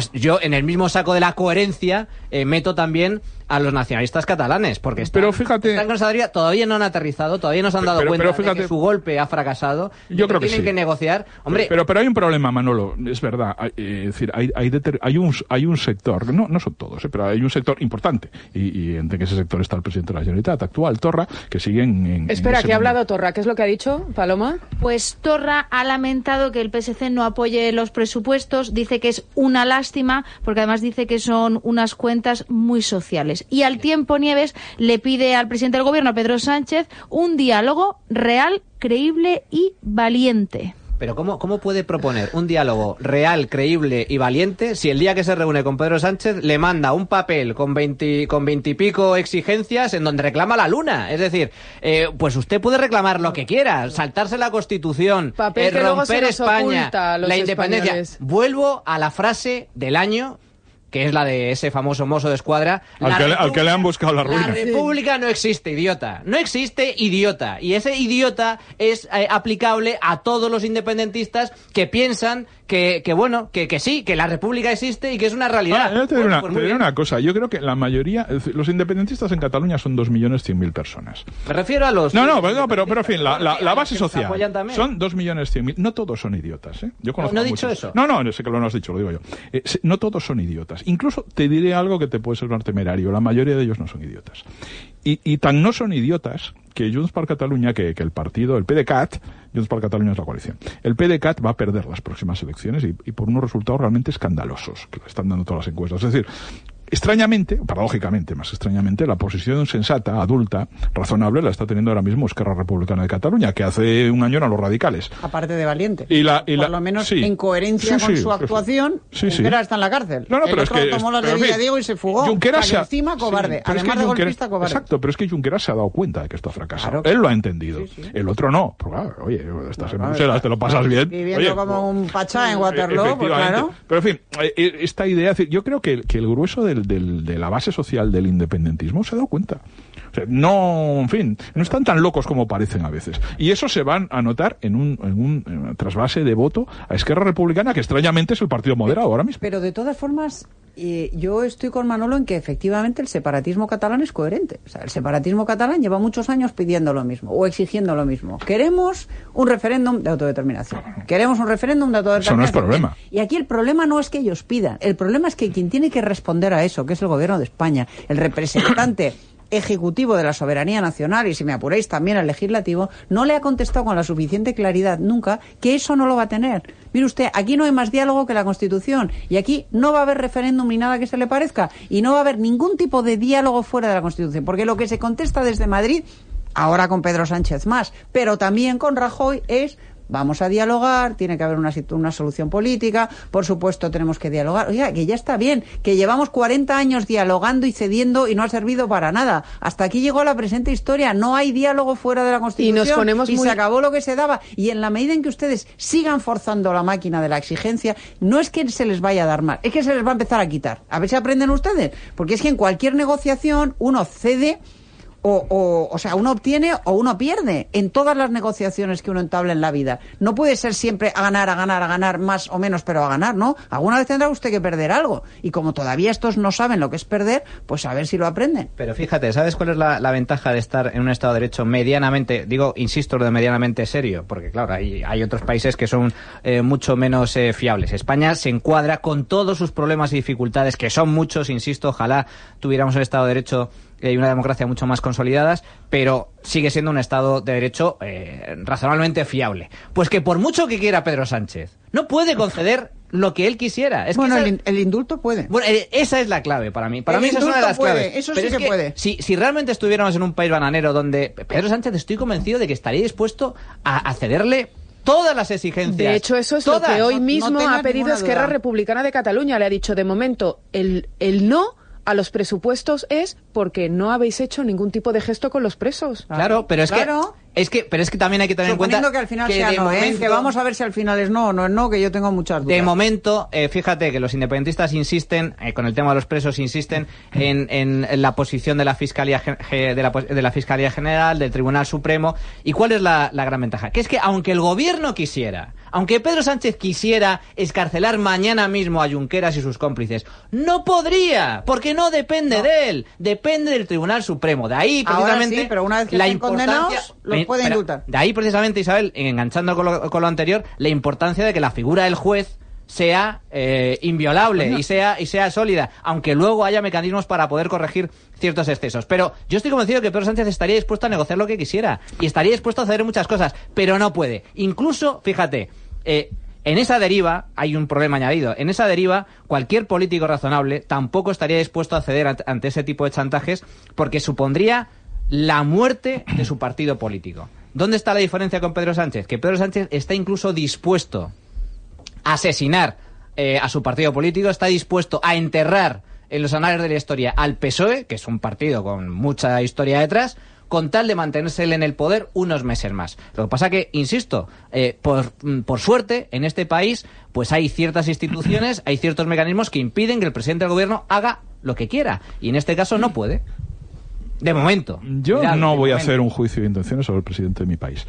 en el mismo saco de la coherencia eh, meto también a los nacionalistas catalanes, porque están, pero fíjate, están con esa teoría, todavía no han aterrizado, todavía no se han dado pero, cuenta pero fíjate, de que su golpe ha fracasado, yo creo que tienen sí. que negociar. Hombre, pero, pero, pero hay un problema, Manolo, es verdad, hay, eh, es decir, hay, hay, deter, hay, un, hay un sector, no, no son todos, eh, pero hay un sector importante, y, y entre ese sector está el presidente de la Generalitat actual, Torra, que sigue en... en Espera, en ¿qué ha hablado Torra? ¿Qué es lo que ha dicho, Paloma? Pues Torra ha lamentado que el P S C no apoye los presupuestos, dice que es una lástima, porque además dice que son unas cuentas muy sociales. Y al tiempo, Nieves le pide al presidente del gobierno, Pedro Sánchez, un diálogo real, creíble y valiente. Pero ¿cómo, ¿cómo puede proponer un diálogo real, creíble y valiente si el día que se reúne con Pedro Sánchez le manda un papel con veinte, con veintipico exigencias en donde reclama la luna? Es decir, eh, pues usted puede reclamar lo que quiera, saltarse la Constitución, papel eh, romper España, la independencia. Españoles. Vuelvo a la frase del año, que es la de ese famoso mozo de escuadra. Al que, al que le han buscado la ruina. La República no existe, idiota. No existe, idiota. Y ese idiota es eh, aplicable a todos los independentistas que piensan que, que bueno, que, que sí, que la República existe y que es una realidad. Ah, yo te diré, bueno, una, pues te diré una cosa. Yo creo que la mayoría, los independentistas en Cataluña son dos millones cien mil personas. Me refiero a los... No, no, pero, pero, pero en fin, la, la, la base social son dos millones cien mil. No todos son idiotas, ¿eh? Yo conozco no, no he dicho muchos. Eso. No, no, sé que lo no has dicho, lo digo yo. Eh, no todos son idiotas. Incluso te diré algo que te puede sonar temerario. La mayoría de ellos no son idiotas. Y, y tan no son idiotas que Junts per Catalunya, que, que el partido, el PDeCAT, Junts per Catalunya es la coalición, el PDeCAT va a perder las próximas elecciones y, y por unos resultados realmente escandalosos que le están dando todas las encuestas. Es decir, extrañamente, paradójicamente, más extrañamente, la posición sensata, adulta, razonable, la está teniendo ahora mismo Esquerra Republicana de Cataluña, que hace un año eran los radicales. Aparte de valiente. Y la, y Por la, lo menos sí, en coherencia sí, con sí, su actuación, sí, sí. Junqueras está en la cárcel. No, no, el pero otro es que, tomó las de Villadiego y se fugó. Junqueras o sea, que encima cobarde, sí, además es que de Junqueras, golpista cobarde. Exacto, pero es que Junqueras se ha dado cuenta de que esto ha fracasado. Claro. Él lo ha entendido. Sí, sí. El otro no. Pues, claro, oye, estás en Claro, Bruselas, te lo pasas bien. Viviendo Oye, como un pachá en eh, Waterloo, pues claro. Pero en fin, eh, esta idea, yo creo que, que el grueso del, del, de la base social del independentismo se ha dado cuenta. O sea, no, en fin, no están tan locos como parecen a veces. Y eso se van a notar en un, en un en una trasvase de voto a Esquerra Republicana, que extrañamente es el partido moderado ahora mismo. Pero de todas formas, eh, yo estoy con Manolo en que efectivamente el separatismo catalán es coherente. O sea, el separatismo catalán lleva muchos años pidiendo lo mismo o exigiendo lo mismo. Queremos un referéndum de autodeterminación. Queremos un referéndum de autodeterminación. Eso no es problema. Y aquí el problema no es que ellos pidan. El problema es que quien tiene que responder a eso, que es el gobierno de España, el representante ejecutivo de la soberanía nacional y, si me apuráis, también al legislativo, no le ha contestado con la suficiente claridad nunca que eso no lo va a tener. Mire usted, aquí no hay más diálogo que la Constitución y aquí no va a haber referéndum ni nada que se le parezca y no va a haber ningún tipo de diálogo fuera de la Constitución, porque lo que se contesta desde Madrid, ahora con Pedro Sánchez más, pero también con Rajoy, es: vamos a dialogar, tiene que haber una, una solución política, por supuesto tenemos que dialogar. Oiga, que ya está bien, que llevamos cuarenta años dialogando y cediendo y no ha servido para nada. Hasta aquí llegó la presente historia, no hay diálogo fuera de la Constitución y, nos ponemos y muy... se acabó lo que se daba. Y en la medida en que ustedes sigan forzando la máquina de la exigencia, no es que se les vaya a dar mal, es que se les va a empezar a quitar. A ver si aprenden ustedes, porque es que en cualquier negociación uno cede... O, o, o sea, uno obtiene o uno pierde en todas las negociaciones que uno entabla en la vida. No puede ser siempre a ganar, a ganar, a ganar, más o menos, pero a ganar, ¿no? Alguna vez tendrá usted que perder algo. Y como todavía estos no saben lo que es perder, pues a ver si lo aprenden. Pero fíjate, ¿sabes cuál es la, la ventaja de estar en un Estado de Derecho medianamente, digo, insisto, lo de medianamente serio? Porque claro, hay, hay otros países que son eh, mucho menos eh, fiables. España se encuadra con todos sus problemas y dificultades, que son muchos, insisto, ojalá tuviéramos un Estado de Derecho y una democracia mucho más consolidadas, pero sigue siendo un Estado de Derecho eh, razonablemente fiable. Pues que por mucho que quiera Pedro Sánchez, no puede conceder lo que él quisiera. Es bueno, que esa... el, el indulto puede. Bueno, esa es la clave para mí. Para el mí esa es una de las puede, claves. Eso pero sí es que, que puede. Si, si realmente estuviéramos en un país bananero donde Pedro Sánchez, estoy convencido de que estaría dispuesto a, a cederle todas las exigencias. De hecho, eso es todas. lo que hoy No, mismo no ha pedido Esquerra duda. Republicana de Cataluña. Le ha dicho, de momento, el, el no a los presupuestos es porque no habéis hecho ningún tipo de gesto con los presos. Claro, pero es Claro. que es que pero es que también hay que tener en cuenta Suponiendo que al final que sea de no, momento, ¿eh? Que vamos a ver si al final es no o no es no, que yo tengo muchas dudas. de momento, eh, fíjate que los independentistas insisten, eh, con el tema de los presos, insisten en, en, en la posición de la Fiscalía Gen- de la, de la Fiscalía General, del Tribunal Supremo. ¿Y cuál es la, la gran ventaja? Que es que aunque el gobierno quisiera, Aunque Pedro Sánchez quisiera escarcelar mañana mismo a Junqueras y sus cómplices, no podría, porque no depende no. de él, depende del Tribunal Supremo. De ahí, precisamente, sí, pero una vez que la estén condenados, los puede pero, indultar. De ahí, precisamente, Isabel, enganchando con lo, con lo anterior, la importancia de que la figura del juez sea eh, inviolable bueno. y sea y sea sólida, aunque luego haya mecanismos para poder corregir ciertos excesos. Pero yo estoy convencido que Pedro Sánchez estaría dispuesto a negociar lo que quisiera y estaría dispuesto a ceder muchas cosas, pero no puede. Incluso, fíjate, eh, en esa deriva hay un problema añadido. En esa deriva, cualquier político razonable tampoco estaría dispuesto a ceder ante, ante ese tipo de chantajes, porque supondría la muerte de su partido político. ¿Dónde está la diferencia con Pedro Sánchez? Que Pedro Sánchez está incluso dispuesto asesinar eh, a su partido político, está dispuesto a enterrar en los anales de la historia al P S O E, que es un partido con mucha historia detrás, con tal de mantenerse él en el poder unos meses más. Lo que pasa que, insisto, eh, por, por suerte, en este país, pues hay ciertas instituciones, hay ciertos mecanismos que impiden que el presidente del gobierno haga lo que quiera, y en este caso no puede. De momento. Yo Mirad, no voy momento. a hacer un juicio de intenciones sobre el presidente de mi país.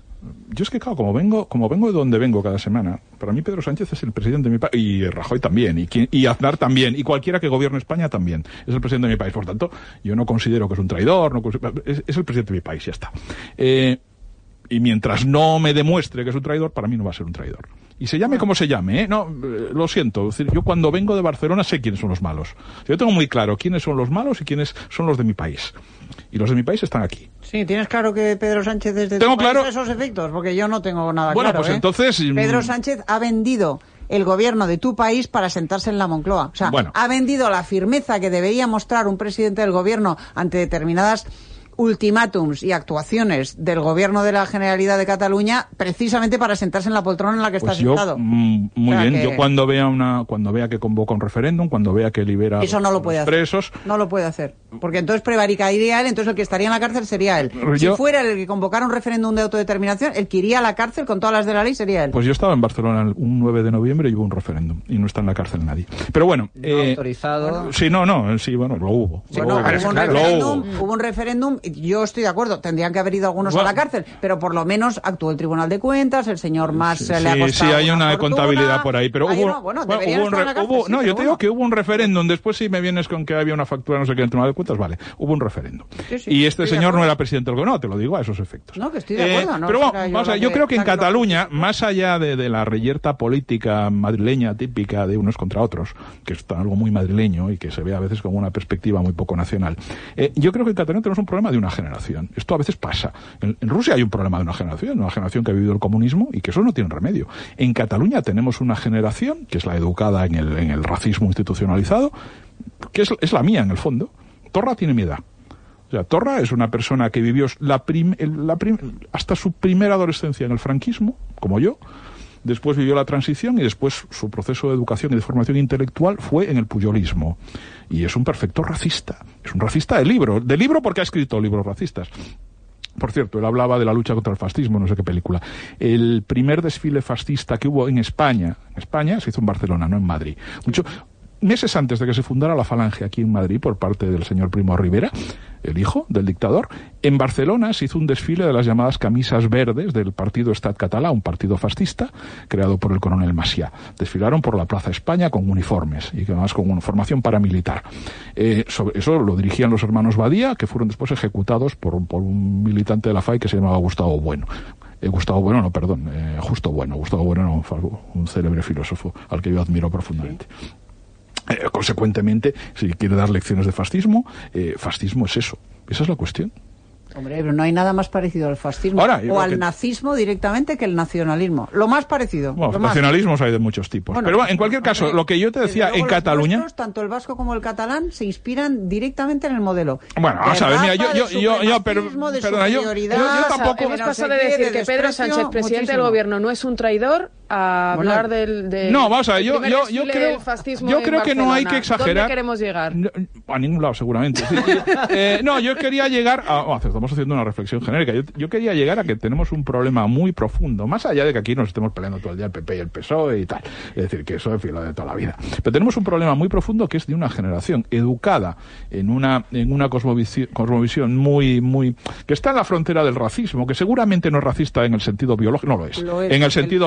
Yo es que, claro, como vengo como vengo de donde vengo cada semana, para mí Pedro Sánchez es el presidente de mi país, y Rajoy también, y, quien, y Aznar también, y cualquiera que gobierne España también, es el presidente de mi país. Por tanto, yo no considero que es un traidor, no es, es el presidente de mi país, ya está. Eh, y mientras no me demuestre que es un traidor, para mí no va a ser un traidor. Y se llame como se llame, ¿eh? No, eh, lo siento. Es decir, yo cuando vengo de Barcelona sé quiénes son los malos. Yo tengo muy claro quiénes son los malos y quiénes son los de mi país. Y los de mi país están aquí. Sí, ¿tienes claro que Pedro Sánchez desde tengo tu país claro esos efectos? Porque yo no tengo nada bueno, claro. Bueno, pues ¿eh? entonces... Pedro Sánchez ha vendido el gobierno de tu país para sentarse en la Moncloa. O sea, bueno. ha vendido la firmeza que debería mostrar un presidente del gobierno ante determinadas ultimátums y actuaciones del gobierno de la Generalidad de Cataluña precisamente para sentarse en la poltrona en la que pues está yo, sentado. Mm, muy o sea bien, que... yo cuando vea una cuando vea que convoca un referéndum, cuando vea que libera Eso no lo puede los hacer. presos... No lo puede hacer. Porque entonces prevaricaría él, entonces el que estaría en la cárcel sería él. Yo... Si fuera el que convocara un referéndum de autodeterminación, el que iría a la cárcel con todas las de la ley sería él. Pues yo estaba en Barcelona un nueve de noviembre y hubo un referéndum. Y no está en la cárcel nadie. Pero bueno... No eh, autorizado... Bueno, sí, no, no, sí, bueno, lo hubo. Bueno, lo hubo, hubo, un claro, referéndum, lo hubo. hubo un referéndum, yo estoy de acuerdo, tendrían que haber ido algunos bueno, a la cárcel, pero por lo menos actuó el Tribunal de Cuentas, el señor Mas sí, se le ha costado sí, hay una, una contabilidad por ahí, pero hay hubo, uno, bueno, bueno, deberían hubo un estar en la cárcel, hubo, sí, no, pero yo te bueno. digo que hubo un referéndum, después si me vienes con que había una factura no sé qué en el Tribunal de Cuentas, vale, hubo un referéndum. Sí, sí, y este señor no era presidente del gobierno, no, te lo digo a esos efectos. No, que estoy de acuerdo, eh, no. Pero bueno, vamos a, yo que, creo que en que Cataluña, lo... más allá de, de la reyerta política madrileña típica de unos contra otros, que es algo muy madrileño y que se ve a veces como una perspectiva muy poco nacional, eh, yo creo que en Cataluña tenemos un problema de una generación. Esto a veces pasa. En, en Rusia hay un problema de una generación, una generación que ha vivido el comunismo y que eso no tiene remedio. En Cataluña tenemos una generación, que es la educada en el, en el racismo institucionalizado, que es, es la mía en el fondo. Torra tiene mi edad. O sea, Torra es una persona que vivió la prim, la prim, hasta su primera adolescencia en el franquismo, como yo. Después vivió la transición y después su proceso de educación y de formación intelectual fue en el puyolismo. Y es un perfecto racista. Es un racista de libro. De libro porque ha escrito libros racistas. Por cierto, él hablaba de la lucha contra el fascismo, no sé qué película. El primer desfile fascista que hubo en España, en España se hizo en Barcelona, no en Madrid. Mucho, meses antes de que se fundara la Falange aquí en Madrid por parte del señor Primo de Rivera, el hijo del dictador, en Barcelona se hizo un desfile de las llamadas camisas verdes del partido Estat Català, un partido fascista creado por el coronel Macià. Desfilaron por la Plaza España con uniformes y además con una formación paramilitar. Eh, sobre eso lo dirigían los hermanos Badía, que fueron después ejecutados por, por un militante de la F A I que se llamaba Gustavo Bueno. Eh, Gustavo Bueno, no, perdón, eh, Justo Bueno. Gustavo Bueno era un, un célebre filósofo al que yo admiro profundamente. Sí. Eh, consecuentemente, si quiere dar lecciones de fascismo, eh, fascismo es eso. Esa es la cuestión. Hombre, pero no hay nada más parecido al fascismo Ahora, o al que... nazismo directamente que el nacionalismo. Lo más parecido. Bueno, lo nacionalismos más... hay de muchos tipos. Bueno, pero en cualquier caso, hombre, lo que yo te decía en Cataluña... Nuestros, tanto el vasco como el catalán se inspiran directamente en el modelo. Bueno, vamos a ver, mira, yo, yo, yo, yo, pero, perdona, yo, yo, yo tampoco... Hemos pasado de decir que Pedro Sánchez, presidente muchísimo. del gobierno, no es un traidor, a bueno, hablar del... De, no, vamos a ver, yo, yo, yo creo, yo creo que no hay que exagerar... ¿Dónde queremos llegar? No, a ningún lado, seguramente. Sí, eh, no, yo quería llegar a... Oh, estamos haciendo una reflexión genérica. Yo, yo quería llegar a que tenemos un problema muy profundo, más allá de que aquí nos estemos peleando todo el día el P P y el P S O E y tal. Es decir, que eso es filo de toda la vida. Pero tenemos un problema muy profundo que es de una generación educada en una, en una cosmovisión, cosmovisión muy, muy... que está en la frontera del racismo, que seguramente no es racista en el sentido biológico, no lo es. Lo es en el sentido el, biológico. En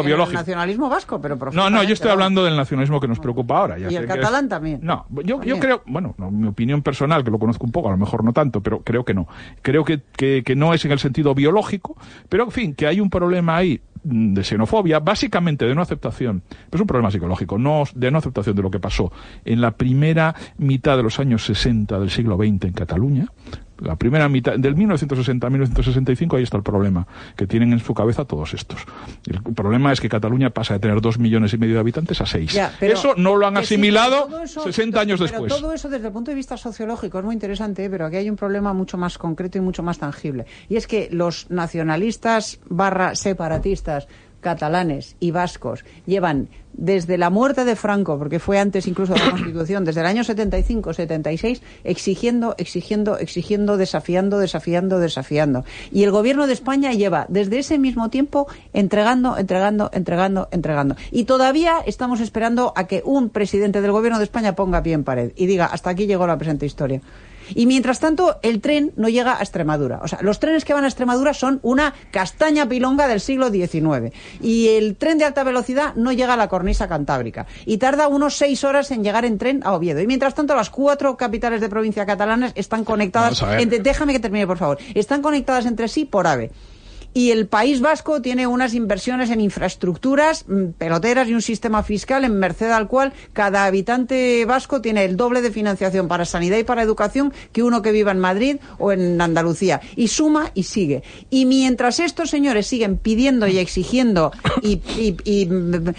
nacionalismo vasco, pero No, no, yo estoy hablando del nacionalismo que nos preocupa ahora. Ya y sé el que catalán es... también. No, yo, también. yo creo, bueno, no, mi opinión personal, que lo conozco un poco, a lo mejor no tanto, pero creo que no. Creo que, que, que no es en el sentido biológico, pero en fin, que hay un problema ahí de xenofobia, básicamente de no aceptación, pero es un problema psicológico, no de no aceptación de lo que pasó en la primera mitad de los años sesenta del siglo veinte en Cataluña. La primera mitad, del mil novecientos sesenta a mil novecientos sesenta y cinco, ahí está el problema que tienen en su cabeza todos estos. El problema es que Cataluña pasa de tener dos millones y medio de habitantes a seis. Ya, pero eso no lo han asimilado sí, eso, sesenta años pero después. Todo eso desde el punto de vista sociológico es muy interesante, ¿eh? Pero aquí hay un problema mucho más concreto y mucho más tangible. Y es que los nacionalistas barra separatistas catalanes y vascos llevan desde la muerte de Franco, porque fue antes incluso de la Constitución, desde el año setenta y cinco, setenta y seis, exigiendo, exigiendo, exigiendo, desafiando, desafiando, desafiando. Y el gobierno de España lleva desde ese mismo tiempo entregando, entregando, entregando, entregando. Y todavía estamos esperando a que un presidente del gobierno de España ponga pie en pared y diga, hasta aquí llegó la presente historia. Y mientras tanto, el tren no llega a Extremadura. O sea, los trenes que van a Extremadura son una castaña pilonga del siglo diecinueve. Y el tren de alta velocidad no llega a la cornisa cantábrica. Y tarda unos seis horas en llegar en tren a Oviedo. Y mientras tanto, las cuatro capitales de provincia catalanas están conectadas... Entre, déjame que termine, por favor. Están conectadas entre sí por AVE. Y el País Vasco tiene unas inversiones en infraestructuras peloteras y un sistema fiscal en merced al cual cada habitante vasco tiene el doble de financiación para sanidad y para educación que uno que viva en Madrid o en Andalucía. Y suma y sigue. Y mientras estos señores siguen pidiendo y exigiendo y, y, y,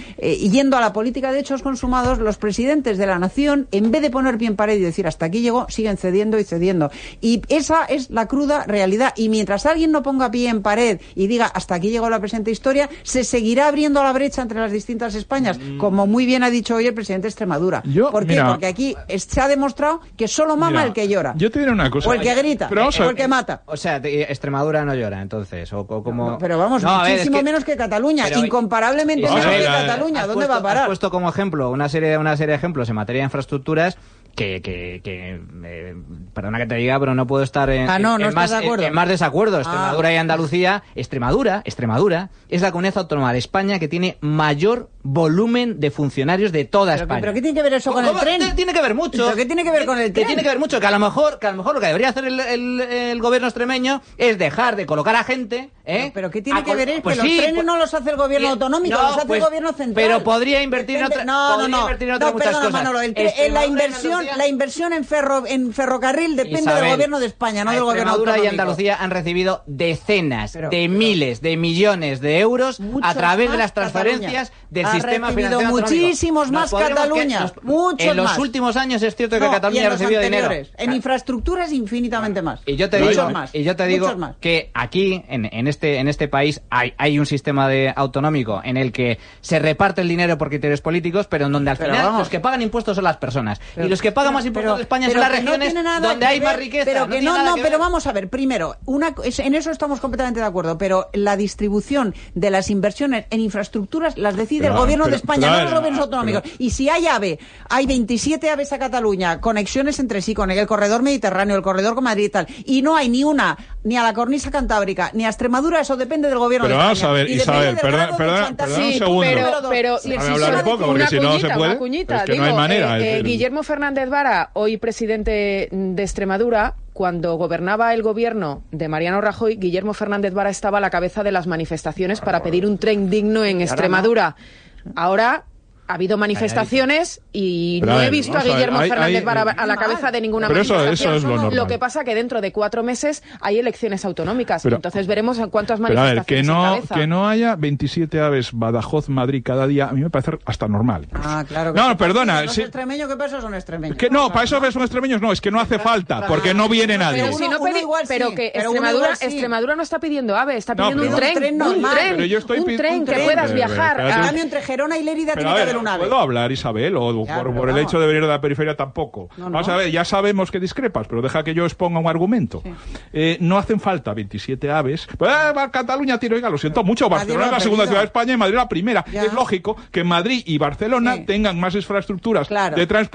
y yendo a la política de hechos consumados, los presidentes de la nación, en vez de poner pie en pared y decir hasta aquí llegó, siguen cediendo y cediendo. Y esa es la cruda realidad. Y mientras alguien no ponga pie en pared y diga hasta aquí llegó la presente historia, se seguirá abriendo la brecha entre las distintas Españas, como muy bien ha dicho hoy el presidente de Extremadura. Yo, ¿Por qué? mira, Porque aquí es, se ha demostrado que solo mama mira, el que llora. Yo te diré una cosa. O el que grita, pero vamos a o ver, el que mata. O sea, te- Extremadura no llora, entonces, o, o como... No, pero vamos, No, a ver, muchísimo es que- menos que Cataluña, pero- incomparablemente Isabel, menos que a ver, Cataluña. has ¿Dónde puesto- va a parar? Has puesto como ejemplo una serie, una serie de ejemplos en materia de infraestructuras que, que, que eh, perdona que te diga, pero no puedo estar en, Ah, no, no en, estás más, de acuerdo. en, en más desacuerdo. Ah. Extremadura y Andalucía. Extremadura, Extremadura es la comunidad autónoma de España que tiene mayor volumen de funcionarios de toda ¿Pero, España. ¿Pero qué tiene que ver eso con el ¿Cómo? tren? Tiene que ver mucho. ¿Pero qué tiene que ver con el Que tren? tiene que ver mucho, que a lo mejor, que a lo mejor lo que debería hacer el, el, el gobierno extremeño es dejar de colocar a gente, ¿eh? Pero, pero ¿qué tiene A que col- ver? Es pues que los sí, trenes pues- no los hace el gobierno y- autonómico, no, los hace pues, el gobierno central. Pero podría invertir en Depende- otra, no, no, podría no. invertir en No, otras muchas perdona, cosas. Manolo, el tre- Extremadura la y inversión, Andalucía- la inversión en ferro, en ferrocarril depende Isabel, del gobierno de España, no del gobierno Extremadura autonómico. y Andalucía han recibido decenas Pero- de pero- miles de millones de euros Muchos a través de más las transferencias Cataluña. del Ha sistema recibido financiero autonómico. muchísimos Nos más podremos Cataluña, que- nos- muchos En los más. últimos años es cierto que No, y Cataluña en ha los recibido dinero. anteriores. En infraestructuras infinitamente más. Y yo te Muchos digo, más, y yo te digo muchos más. que aquí, en, en este, en este país, hay, hay un sistema de autonómico en el que se reparte el dinero por criterios políticos, pero en donde al Pero final vamos. los que pagan impuestos son las personas. Pero- y los que pagan pero- más impuestos pero- de España pero son las que no regiones tiene nada donde que hay más ver, riqueza. Pero no que tiene no, nada no, que pero ver. vamos a ver, primero, una, es- en eso estamos completamente de acuerdo, pero la distribución de las inversiones en infraestructuras las decide Pero, el gobierno pero, de España, pero, no los pero, gobiernos autonómicos. pero- Y si hay AVE, hay veintisiete AVEs a Cataluña, conexiones entre sí, con el corredor mediterráneo, el corredor con Madrid y tal, y no hay ni una, ni a la cornisa cantábrica, ni a Extremadura, eso depende del gobierno Pero de vamos España. a ver, Y Isabel, depende del perdona- grado de perdona- chantaje. perdona un Sí, segundo. pero, Número dos. pero Si si Déjame hablar solo un poco, decir porque una si no, no se cuñita, puede. una cuñita, Es que no hay digo, manera, eh, es eh, decir- Guillermo Fernández Vara, hoy presidente de Extremadura, cuando gobernaba el gobierno de Mariano Rajoy, Guillermo Fernández Vara estaba a la cabeza de las manifestaciones para pedir un tren digno en Extremadura. Ahora ha habido manifestaciones y Pero no a he ver, visto a vamos a ver, Guillermo hay- Fernández hay- Vara eh, a la cabeza de ninguna Pero eso- manifestación. eso es lo normal. Lo que pasa que dentro de cuatro meses hay elecciones autonómicas. Pero- Entonces veremos en cuántas Pero a ver, manifestaciones que no, encabeza. que no haya veintisiete aves Badajoz, Madrid cada día, a mí me parece hasta normal. Ah, claro que No, sí. perdona, Los sí. extremeños, ¿qué pasa? Son extremeños. Que no, para eso son extremeños, no, es que no hace falta, porque no viene nadie. Pero, si no Uno- pedi- uno igual pero sí, que pero uno Extremadura, igual sí. Extremadura no está pidiendo AVE, está No, pidiendo pero- un tren, Un tren un normal. tren, Pero yo estoy un pi- tren un que tren. puedas Pero, viajar. pero, En a- cambio, entre Gerona y Lérida Pero tiene a que ver, haber un AVE. ¿puedo hablar, Isabel? O Ya, por, pero por el vamos. hecho de venir de la periferia tampoco. No, no. Vamos a ver, ya sabemos que discrepas, pero deja que yo exponga un argumento. Eh, no hacen falta veintisiete aves. Pues, eh, va, Cataluña tiro, oiga, lo siento mucho. Nadie Barcelona es lo ha la segunda pedido. ciudad de España y Madrid la primera. Ya. Es lógico que Madrid y Barcelona Sí. tengan más infraestructuras Claro. de transporte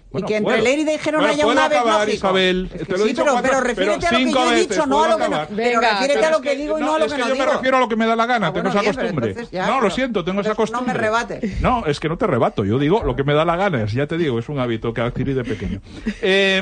Bueno, y que entre puedo. Lérida y Gerona bueno, haya una vez acabar, lógico. Isabel. Es que Te lo sí, he dicho pero, cuatro, pero refiérete pero a lo que cinco yo he veces, dicho, no a puedo lo que no. acabar. Pero Venga, refiérete a lo que Es digo y no, no a lo es que que no yo digo. me refiero a lo que me da la gana, Ah, bueno, tengo esa bien, pero costumbre. entonces ya, no, lo pero- siento, tengo esa entonces no costumbre. me rebate. No, es que no te rebato, yo digo lo que me da la gana, es, ya te digo, es un hábito que adquirí de pequeño. Eh...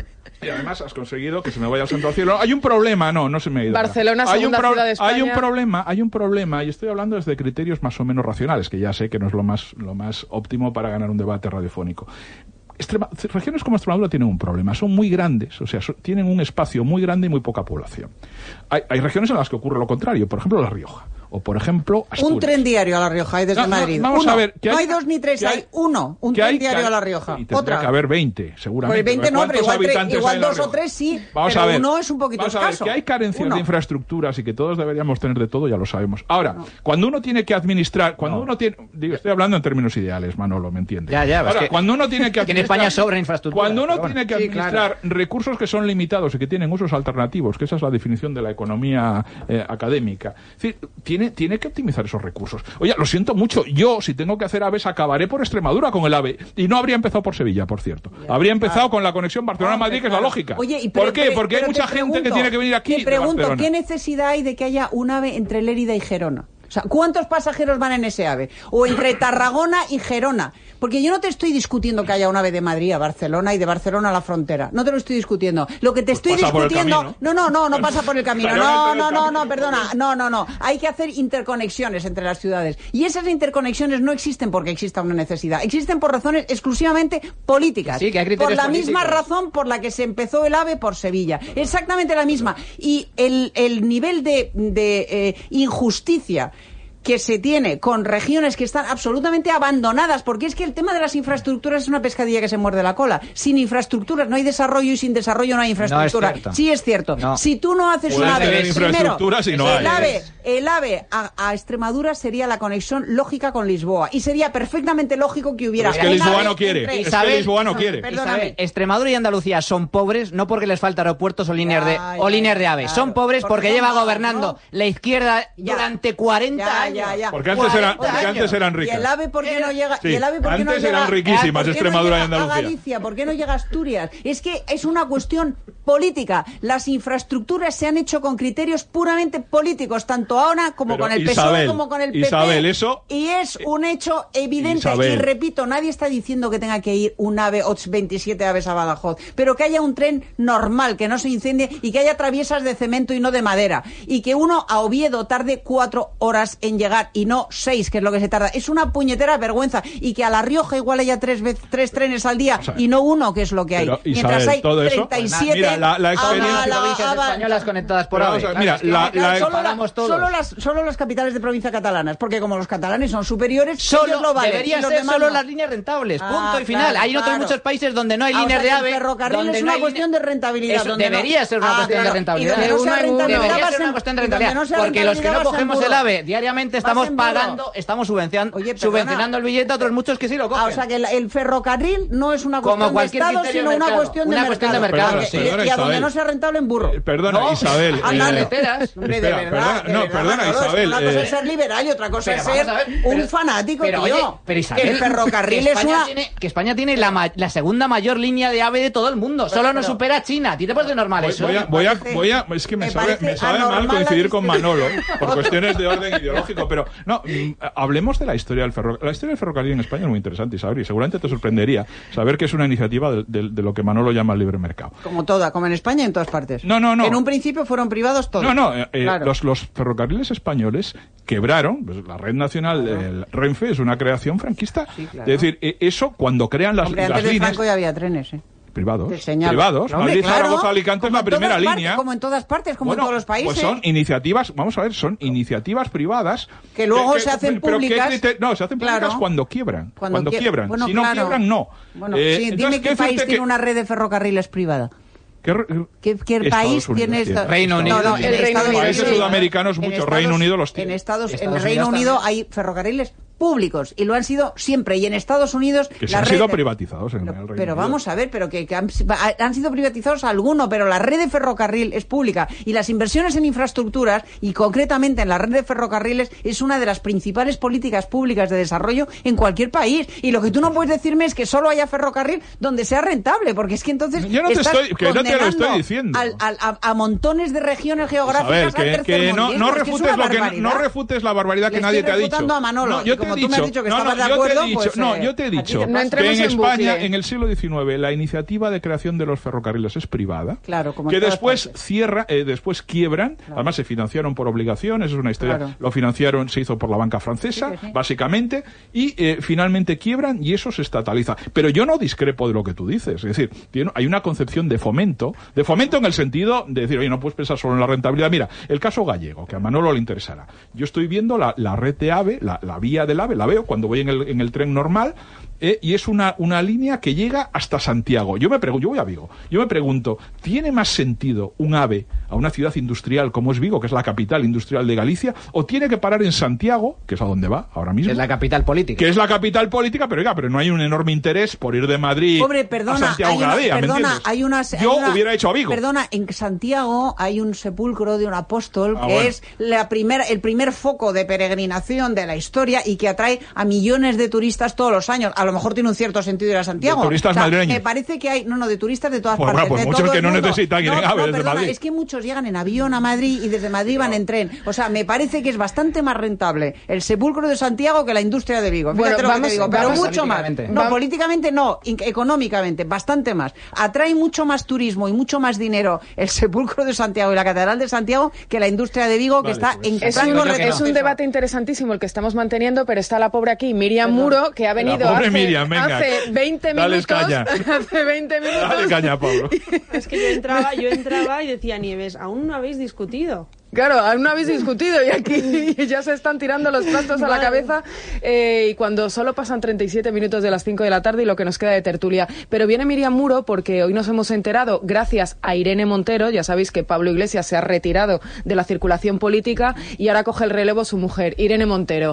Y además has conseguido que se me vaya al santo al cielo. Hay un problema, no, no se me ha ido. Barcelona, hay un segunda ciudad de España. Hay un problema, hay un problema, y estoy hablando desde criterios más o menos racionales, que ya sé que no es lo más, lo más óptimo para ganar un debate radiofónico. Extrema, regiones como Extremadura tienen un problema, son muy grandes, o sea, son, tienen un espacio muy grande y muy poca población. Hay, hay regiones en las que ocurre lo contrario, por ejemplo La Rioja, o por ejemplo Asturias. Un tren diario a La Rioja, hay desde No, no, Madrid. vamos uno. a ver, que no hay- hay dos ni tres, que hay- hay uno. Un que tren hay- diario que- a La Rioja. Y tendría Otra. que haber veinte, seguramente. Pues veinte no, pero ¿Cuántos igual, tres- habitantes igual hay en La dos o Rioja? tres sí, Vamos pero a ver, uno es un poquito vamos a ver, escaso. que hay carencias Uno. de infraestructuras y que todos deberíamos tener de todo, ya lo sabemos. Ahora, cuando uno tiene que administrar, cuando uno tiene, digo, estoy hablando en términos ideales, Manolo, ¿me entiendes? Ya, ya, es Ahora, que- cuando uno tiene que que en España administrar- sobra infraestructura. Cuando uno pero bueno. tiene que Sí, administrar recursos que son limitados y que tienen usos alternativos, que esa es la definición de la economía eh, académica, es decir, tiene, tiene que optimizar esos recursos. Oye, lo siento mucho, yo si tengo que hacer AVEs acabaré por Extremadura con el AVE, y no habría empezado por Sevilla, por cierto. Habría empezado con la conexión Barcelona-Madrid, que es la lógica. Oye, y ¿Por pre- qué? Porque hay pero te mucha gente que pregunto, tiene que venir aquí Te de pregunto, Barcelona. ¿qué necesidad hay de que haya un AVE entre Lérida y Gerona? O sea, ¿cuántos pasajeros van en ese AVE? O entre Tarragona y Gerona. Porque yo no te estoy discutiendo que haya un AVE de Madrid a Barcelona y de Barcelona a la frontera. No te lo estoy discutiendo. Lo que te estoy pasa por el discutiendo... camino. No, no, no, no pasa por el camino. Claro, No, por el no, no, camino. no, perdona. No, no, no. Hay que hacer interconexiones entre las ciudades. Y esas interconexiones no existen porque exista una necesidad. Existen por razones exclusivamente políticas. Sí, que hay por criterios la misma políticos. razón por la que se empezó el AVE por Sevilla. Exactamente la misma. Y el, el nivel de, de eh, injusticia que se tiene con regiones que están absolutamente abandonadas, porque es que el tema de las infraestructuras es una pescadilla que se muerde la cola. Sin infraestructuras no hay desarrollo y sin desarrollo no hay infraestructura. No es cierto. Sí es cierto. No. Si tú no haces Puedes un AVE, tener primero, infraestructuras y no el hay. AVE, el AVE a, a Extremadura sería la conexión lógica con Lisboa y sería perfectamente lógico que hubiera Pero es que un Lisboa AVE no quiere. entre- Es que Isabel, Lisboa no quiere. Perdóname. Isabel, Extremadura y Andalucía son pobres no porque les falta aeropuertos o líneas de Ya, o ya, líneas de AVE, claro. son pobres Porque porque son lleva malos, gobernando ¿no? la izquierda Ya. durante cuarenta Ya, años. ya, ya. Porque antes eran, cuarenta porque años. antes eran ¿Y ricas. el AVE por qué no llega? Sí, ¿Y el AVE por qué no antes llega? eran riquísimas ¿Por qué no Extremadura y llega Andalucía? a Galicia? ¿Por qué no llega a Asturias? Es que es una cuestión política. Las infraestructuras se han hecho con criterios puramente políticos, tanto ahora como Pero, con el P S O E Isabel, como con el P P. Isabel, eso- Y es un hecho evidente. Isabel. Y repito, nadie está diciendo que tenga que ir un AVE o veintisiete aves a Badajoz, pero que haya un tren normal, que no se incendie y que haya traviesas de cemento y no de madera. Y que uno a Oviedo tarde cuatro horas en llegar y no seis, que es lo que se tarda. Es una puñetera vergüenza. Y que a La Rioja igual haya tres, vez- tres trenes al día O sea, y no uno, que es lo que hay. pero, Mientras Isabel, hay todo eso- treinta y siete Mira, la- la a- experiencia- a- a- provincias a- españolas conectadas por Pero AVE. vamos a ver, Claro, mira, es que la- que la- Solo, la- pagamos todos. solo las, solo las capitales de provincia catalanas, porque como los catalanes son superiores, Solo ellos lo valen. debería y los ser demás solo no. las líneas rentables, punto Ah, y final. claro, Hay otros claro. muchos países donde no hay Ah, o líneas sea, de que el AVE. ferrocarril donde es no una hay cuestión líneas- de rentabilidad. Eso donde no- debería ser una Ah, cuestión de claro. rentabilidad. Y donde no sea De uno en uno. rentabilidad Debería vas ser una en- cuestión de y donde rentabilidad. no sea Porque los que no rentabilidad vas en cogemos el burro. AVE diariamente Vas estamos en burro. pagando, estamos subvencion- Oye, perdona. subvencionando el billete a otros muchos que sí lo cogen. Ah, o sea que el, el ferrocarril no es una Como cuestión de cualquier Estado, criterio sino de una mercado. cuestión de Una mercado. cuestión de mercado, Perdona, sí. Y- perdona, y a donde Isabel. no sea rentable en burro. Eh, Perdona, No, Isabel. a las eh, leteras. Hombre, de espera, verdad, perdona, de no, verdad, perdona, Manolo, es que Isabel, una cosa eh, es ser liberal y otra cosa Pero es vamos ser a ver, un pero- fanático, pero, tío. oye, pero Isabel, que el ferrocarril que es España una... tiene, que España tiene la, ma- la segunda mayor línea de AVE de todo el mundo. Solo nos pero- supera China. ¿A ti te parece normal Voy, eso? voy a, voy, a, parece- voy a- es que me, me sabe, parece me sabe anormal mal la coincidir con distribución. Manolo por cuestiones de orden ideológico, pero no, mm, hablemos de la historia del ferrocarril. La historia del ferrocarril en España es muy interesante, Isabel, y seguramente te sorprendería saber que es una iniciativa de, de- de lo que Manolo llama el libre mercado. Como toda, como en España y en todas partes. No, no, no. En un principio fueron privados todos. No, no, eh, eh, Claro. los, los ferrocarriles españoles quebraron, pues, la red nacional, el Renfe es una creación franquista. Sí, claro. Es decir, eh, eso cuando crean las, Hombre, las antes de líneas Franco ya había trenes, ¿eh? privados, Te señalo. privados, Hombre, Madrid, claro, Zaragoza, Alicante es como la en todas primera partes, línea. como en todas partes, como Bueno, en todos los países. Pues son iniciativas, vamos a ver, son iniciativas privadas Que luego se hacen pero ¿qué públicas. criter- no, se hacen públicas Claro. cuando quiebran. Cuando Cuando, quie- quiebran. bueno, si no claro. quiebran, no. Bueno, Eh, sí, entonces, dime qué ¿qué país decirte tiene que- una red de ferrocarriles privada. ¿Qué, re- ¿Qué, qué Estados país Unidos tiene tiene. esta? Reino Unido. No, no, en El Reino Estados Unido. Países sí. sudamericanos, En mucho. Estados- Reino Unido los tiene. En Estados, Estados en Reino Unidos Unido también. hay ferrocarriles públicos y lo han sido siempre. Y en Estados Unidos que se la han red sido de... privatizados en el Reino Pero Unido. vamos a ver, pero que, que han, han sido privatizados algunos, pero la red de ferrocarril es pública y las inversiones en infraestructuras y concretamente en la red de ferrocarriles es una de las principales políticas públicas de desarrollo en cualquier país. Y lo que tú no puedes decirme es que solo haya ferrocarril donde sea rentable, porque es que entonces yo no te estás estoy, que no te lo estoy condenando diciendo. Al, al, a, a montones de regiones geográficas a ver, al que, que no, no refutes lo que no refutes la barbaridad Le que nadie estoy te ha dicho. refutando a Manolo, no, yo y te he como tú dicho, me has dicho que no, estabas no, de yo acuerdo, te he dicho, pues, no, eh, yo te he a ti dicho te- No que entremos en en España, bucle. en el siglo diecinueve, la iniciativa de creación de los ferrocarriles es privada, Claro, como en que todas después partes. cierra, eh, después quiebran, además se financiaron por obligaciones, es una historia, Claro. lo financiaron, se hizo por la banca francesa, Sí, que sí. básicamente, y eh, finalmente quiebran y eso se estataliza. Pero yo no discrepo de lo que tú dices, es decir, tiene- hay una concepción de fomento, de fomento en el sentido de decir, oye, no puedes pensar solo en la rentabilidad. Mira, el caso gallego, que a Manolo le interesará. Yo estoy viendo la, la red de AVE, la, la vía del AVE, la veo cuando voy en el, en el tren normal, eh, y es una, una línea que llega hasta Santiago. Yo me pregunto, yo voy a Vigo, yo me pregunto, ¿tiene más sentido un AVE a una ciudad industrial como es Vigo, que es la capital industrial de Galicia, o tiene que parar en Santiago, que es a donde va ahora mismo? Es la capital política. Que es la capital política, pero oiga, pero no hay un enorme interés por ir de Madrid Hombre, a perdona, Santiago hay una, cada día, ¿me perdona, entiendes? hay unas, hay Yo una- hubiera hecho a Vigo. Perdona, en Santiago hay un sepulcro de un apóstol Ah, que bueno. es la primera, el primer foco de peregrinación de la historia y que atrae a millones de turistas todos los años. A lo mejor tiene un cierto sentido ir a Santiago. De turistas O sea, madrileños. Me parece que hay, no, no, de turistas de todas Pues, partes. bueno, pues de muchos todo que el no mundo. necesitan ir en No, AVE no, desde perdona, Madrid. es que muchos llegan en avión a Madrid y desde Madrid van en tren. O sea, me parece que es bastante más rentable el sepulcro de Santiago que la industria de Vigo. Fíjate Bueno, lo que vamos- te digo, pero vamos mucho más. políticamente. No, Vam- políticamente no, in- económicamente, bastante más. Atrae mucho más turismo y mucho más dinero el sepulcro de Santiago y la catedral de Santiago que la industria de Vigo, que Vale, está pues. en Es franco un, retroceso. es un debate interesantísimo el que estamos manteniendo, pero está la pobre aquí, Miriam Perdón. Muro, que ha venido pobre hace, Miriam, venga. hace veinte Dales minutos. caña. Hace veinte minutos. Dale caña, Pablo. Es que yo entraba, yo entraba y decía, Nieves, aún no habéis discutido. Claro, aún no habéis discutido y aquí ya se están tirando los platos a la Vale. cabeza eh, y cuando solo pasan treinta y siete minutos de las cinco de la tarde y lo que nos queda de tertulia. Pero viene Miriam Muro porque hoy nos hemos enterado, gracias a Irene Montero, ya sabéis que Pablo Iglesias se ha retirado de la circulación política y ahora coge el relevo su mujer, Irene Montero.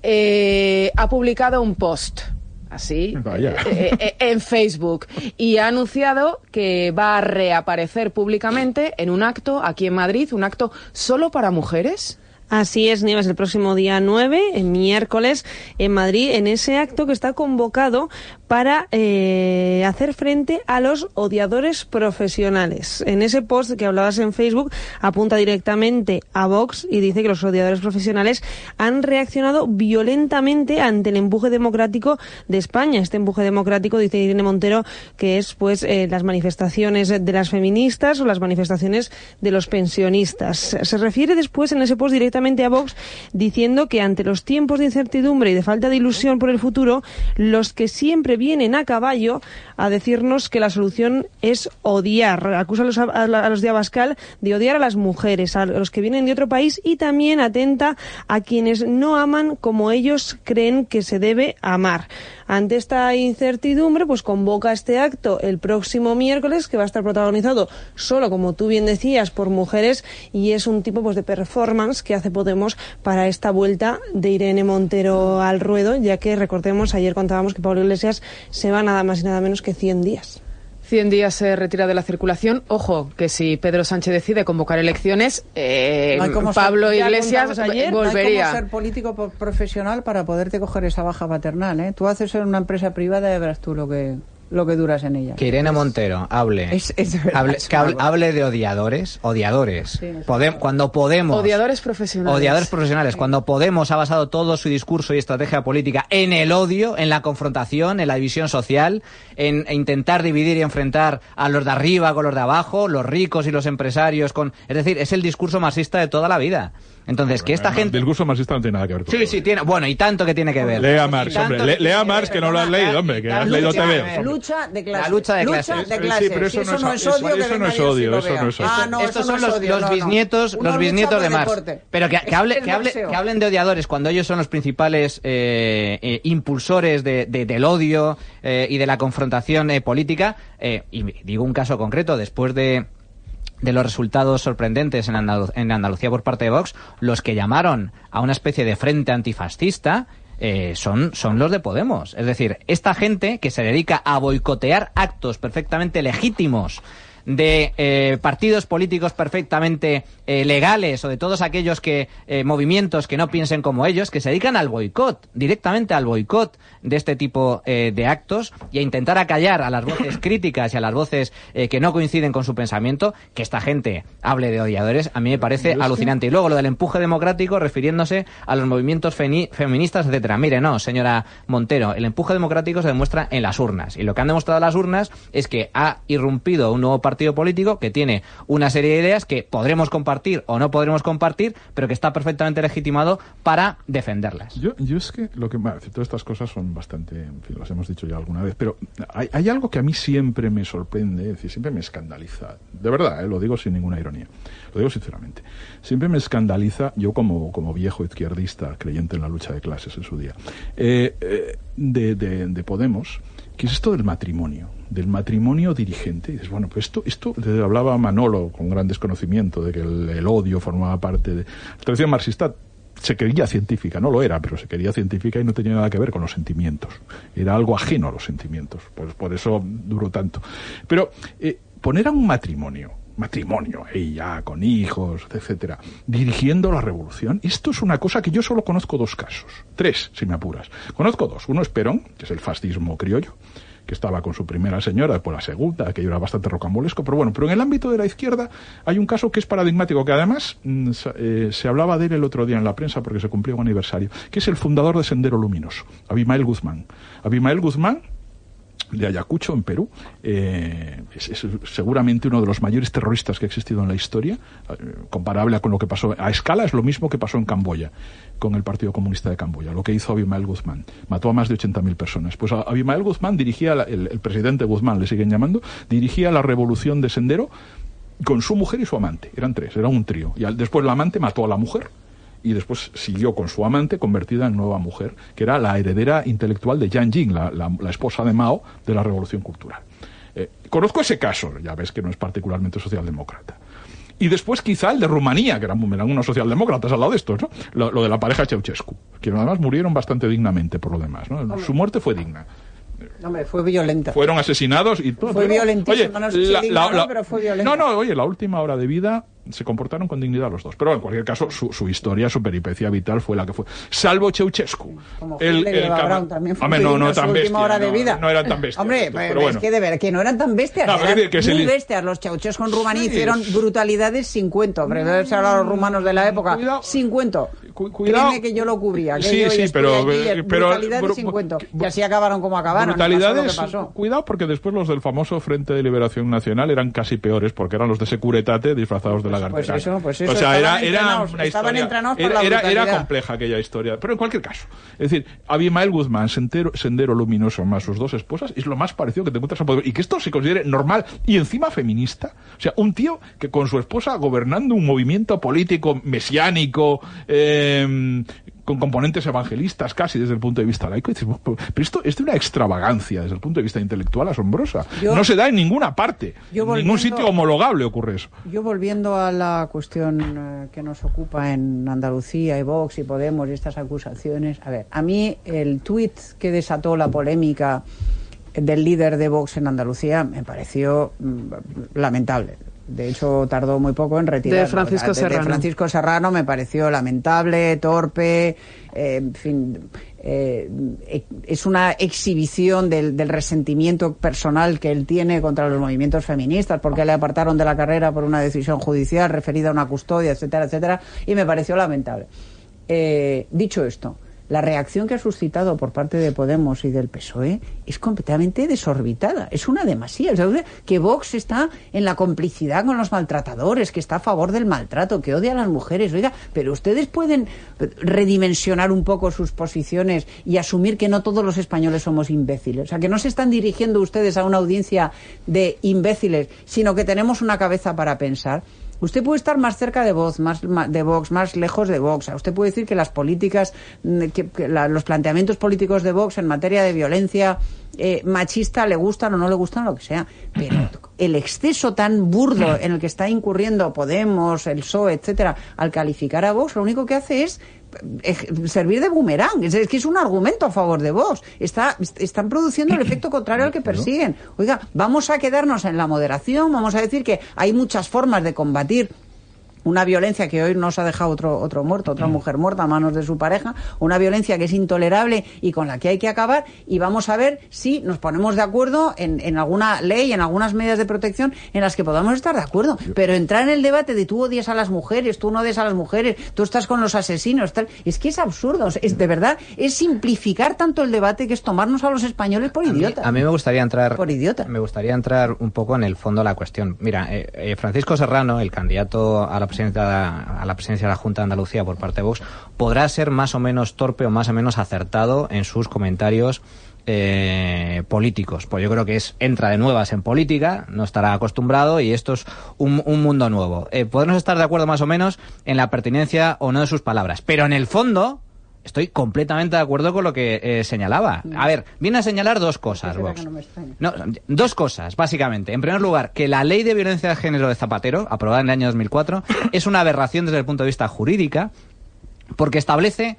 Eh, ha publicado un post. Así, Vaya. eh, eh, en Facebook, y ha anunciado que va a reaparecer públicamente en un acto aquí en Madrid, un acto solo para mujeres. Así es, Nieves, el próximo día nueve, el miércoles, en Madrid, en ese acto que está convocado para eh, hacer frente a los odiadores profesionales. En ese post que hablabas en Facebook, apunta directamente a Vox y dice que los odiadores profesionales han reaccionado violentamente ante el empuje democrático de España. Este empuje democrático, dice Irene Montero, que es pues eh, las manifestaciones de las feministas o las manifestaciones de los pensionistas. Se refiere después en ese post directamente a Vox, diciendo que ante los tiempos de incertidumbre y de falta de ilusión por el futuro, los que siempre vienen a caballo a decirnos que la solución es odiar. Acusa a los, a, a los de Abascal de odiar a las mujeres, a los que vienen de otro país, y también atenta a quienes no aman como ellos creen que se debe amar. Ante esta incertidumbre, pues convoca este acto el próximo miércoles, que va a estar protagonizado solo, como tú bien decías, por mujeres, y es un tipo pues de performance que hace Podemos para esta vuelta de Irene Montero al ruedo, ya que, recordemos, ayer contábamos que Pablo Iglesias se va nada más y nada menos que cien días. cien días se retira de la circulación. Ojo, que si Pedro Sánchez decide convocar elecciones, eh, No hay como Pablo ser- ya Iglesias contamos ayer, volvería. No hay como ser político po- profesional para poderte coger esa baja paternal, ¿eh? Tú haces en una empresa privada y verás tú lo que lo que duras en ella. Que Irene Montero hable, Es- es verdad, hable, es que hable, algo. hable de odiadores, odiadores. Sí, es Podem- cuando Podemos... Odiadores profesionales. Odiadores profesionales. Cuando Podemos ha basado todo su discurso y estrategia política en el odio, en la confrontación, en la división social, en intentar dividir y enfrentar a los de arriba con los de abajo, los ricos y los empresarios con... Es decir, es el discurso marxista de toda la vida. Entonces, que esta El gente... discurso marxista no tiene nada que ver con Sí, eso. sí, tiene... Bueno, y tanto que tiene que ver. Lea Y Marx, tanto hombre. que Le- tiene lea que Marx, ver. que no lo has leído, hombre, que La has leído lucha, T V O. lucha de clases. La lucha de Lucha clases. de Sí, clases. pero eso Sí, no es- no es odio, eso- que eso venga no es Dios y odio, lo eso vea. no es odio. Ah, no, Estos eso no son es los, odio, los no, no. bisnietos, Una los lucha bisnietos por de el Marx. deporte. Pero que, que, Es- hable, es que, hable, boxeo. que hablen de odiadores cuando ellos son los principales eh, eh, impulsores de, de- del odio eh, y de la confrontación eh, política. Eh, y digo un caso concreto, después de de los resultados sorprendentes en, Andalu- en Andalucía por parte de Vox, los que llamaron a una especie de frente antifascista, eh, son, son los de Podemos. Es decir, esta gente que se dedica a boicotear actos perfectamente legítimos de eh, partidos políticos perfectamente eh, legales o de todos aquellos que eh, movimientos que no piensen como ellos, que se dedican al boicot, directamente al boicot de este tipo eh, de actos y a intentar acallar a las voces críticas y a las voces eh, que no coinciden con su pensamiento. Que esta gente hable de odiadores a mí me parece alucinante. Y luego lo del empuje democrático refiriéndose a los movimientos feministas, etcétera. Mire, no, señora Montero, el empuje democrático se demuestra en las urnas, y lo que han demostrado las urnas es que ha irrumpido un nuevo partido político que tiene una serie de ideas que podremos compartir o no podremos compartir, pero que está perfectamente legitimado para defenderlas. Yo, yo es que lo que bueno, todas estas cosas son bastante, en fin, las hemos dicho ya alguna vez, pero hay, hay algo que a mí siempre me sorprende, es decir, siempre me escandaliza, de verdad, eh, lo digo sin ninguna ironía, lo digo sinceramente, siempre me escandaliza, yo como, como viejo izquierdista creyente en la lucha de clases en su día, eh, eh, de, de, de Podemos, que es esto del matrimonio, del matrimonio dirigente. Y dices, bueno, pues esto, esto hablaba Manolo con gran desconocimiento de que el, el odio formaba parte de la tradición marxista. Se creía científica, no lo era, pero se creía científica y no tenía nada que ver con los sentimientos. Era algo ajeno a los sentimientos, pues por eso duró tanto. Pero eh, poner a un matrimonio, matrimonio, ella, con hijos, etcétera, dirigiendo la revolución, esto es una cosa que yo solo conozco dos casos, tres, si me apuras. Conozco dos. Uno es Perón, que es el fascismo criollo, que estaba con su primera señora, después la segunda, que era bastante rocambolesco, pero bueno, pero en el ámbito de la izquierda hay un caso que es paradigmático, que además mm, eh, se hablaba de él el otro día en la prensa porque se cumplía un aniversario, que es el fundador de Sendero Luminoso, Abimael Guzmán. Abimael Guzmán, de Ayacucho, en Perú, eh, es, es seguramente uno de los mayores terroristas que ha existido en la historia, eh, comparable con lo que pasó a escala, es lo mismo que pasó en Camboya, con el Partido Comunista de Camboya, lo que hizo Abimael Guzmán. Mató a más de ochenta mil personas. Pues Abimael Guzmán dirigía, la, el, el presidente Guzmán, le siguen llamando, dirigía la revolución de Sendero con su mujer y su amante. Eran tres, era un trío. Y al, después la amante mató a la mujer, y después siguió con su amante convertida en nueva mujer, que era la heredera intelectual de Jiang Jing, la, la, la esposa de Mao de la Revolución Cultural. Eh, conozco ese caso, ya ves que no es particularmente socialdemócrata. Y después quizá el de Rumanía, que eran, eran unos socialdemócratas al lado de estos, ¿no? Lo, lo de la pareja Ceausescu, que además murieron bastante dignamente por lo demás, ¿no? Hombre. Su muerte fue digna. Hombre, fue violenta. Fueron asesinados y todo. Fue violentísimo, no sé si la, digna, la, la, pero fue violenta. No, no, oye, la última hora de vida se comportaron con dignidad los dos. Pero en cualquier caso, su, su historia, su peripecia vital fue la que fue. Salvo Ceausescu. Como el, el, el Brown también fue hombre, no, no tan bestia, última hora de vida. No, no eran tan bestias. Hombre, estos, pero pero es bueno. que de ver, que no eran tan bestias. No, eran que muy le... bestias. Los Ceausescu en Rumanía sí, hicieron brutalidades sin cuento. Pero debe ser a los rumanos de la época cuidado, sin cuento. Cu cuidado. Créeme que yo lo cubría. Que sí, yo sí, pero, allí, pero brutalidades sin cuento. Y así acabaron como acabaron. Brutalidades. Pasó lo que pasó. Cuidado, porque después los del famoso Frente de Liberación Nacional eran casi peores, porque eran los de Securitate disfrazados de lagartijas. Pues eso, pues eso. O sea, era, era una estaban historia, entrenados por era, la era, era compleja aquella historia. Pero en cualquier caso, es decir, Abimael Guzmán, Sendero, Sendero Luminoso, más sus dos esposas, es lo más parecido que te encuentras a poder. Y que esto se considere normal y encima feminista. O sea, un tío que con su esposa gobernando un movimiento político mesiánico, eh, con componentes evangelistas casi desde el punto de vista laico, y dices, pero esto es de una extravagancia desde el punto de vista intelectual asombrosa. Yo, no se da en ninguna parte, en ningún sitio homologable ocurre eso. Yo volviendo a la cuestión eh, que nos ocupa en Andalucía y Vox y Podemos y estas acusaciones, a ver, a mí el tuit que desató la polémica del líder de Vox en Andalucía me pareció mm, lamentable. De hecho, tardó muy poco en retirarlo. De Francisco o sea, de, Serrano. De Francisco Serrano me pareció lamentable, torpe, eh, en fin, eh, es una exhibición del, del resentimiento personal que él tiene contra los movimientos feministas, porque le apartaron de la carrera por una decisión judicial referida a una custodia, etcétera, etcétera, y me pareció lamentable. Eh, dicho esto, la reacción que ha suscitado por parte de Podemos y del P S O E es completamente desorbitada, es una demasía. O sea, que Vox está en la complicidad con los maltratadores, que está a favor del maltrato, que odia a las mujeres. Oiga, pero ustedes pueden redimensionar un poco sus posiciones y asumir que no todos los españoles somos imbéciles. O sea, que no se están dirigiendo ustedes a una audiencia de imbéciles, sino que tenemos una cabeza para pensar. Usted puede estar más cerca de Vox, más de Vox, más lejos de Vox. Usted puede decir que las políticas, que, que la, los planteamientos políticos de Vox en materia de violencia eh, machista le gustan o no le gustan, lo que sea. Pero el exceso tan burdo en el que está incurriendo Podemos, el P S O E, etcétera, al calificar a Vox, lo único que hace es servir de boomerang. Es, es que es un argumento a favor de Vox. Está, están produciendo el efecto contrario al que persiguen. Oiga, vamos a quedarnos en la moderación, vamos a decir que hay muchas formas de combatir una violencia que hoy nos ha dejado otro otro muerto, otra mujer muerta a manos de su pareja, una violencia que es intolerable y con la que hay que acabar, y vamos a ver si nos ponemos de acuerdo en, en alguna ley, en algunas medidas de protección en las que podamos estar de acuerdo. Pero entrar en el debate de tú odias a las mujeres, tú no odias a las mujeres, tú estás con los asesinos, tal, es que es absurdo, es de verdad, es simplificar tanto el debate que es tomarnos a los españoles por idiotas. A mí, a mí me gustaría entrar por idiota. Me gustaría entrar un poco en el fondo de la cuestión. Mira, eh, eh, Francisco Serrano, el candidato a la a la presidencia de la Junta de Andalucía por parte de Vox, podrá ser más o menos torpe o más o menos acertado en sus comentarios eh, políticos. Pues yo creo que es entra de nuevas en política, no estará acostumbrado y esto es un, un mundo nuevo. Eh, podemos estar de acuerdo más o menos en la pertinencia o no de sus palabras, pero en el fondo estoy completamente de acuerdo con lo que eh, señalaba. A ver, viene a señalar dos cosas, Vox. No, dos cosas, básicamente. En primer lugar, que la ley de violencia de género de Zapatero, aprobada en el año dos mil cuatro, es una aberración desde el punto de vista jurídica, porque establece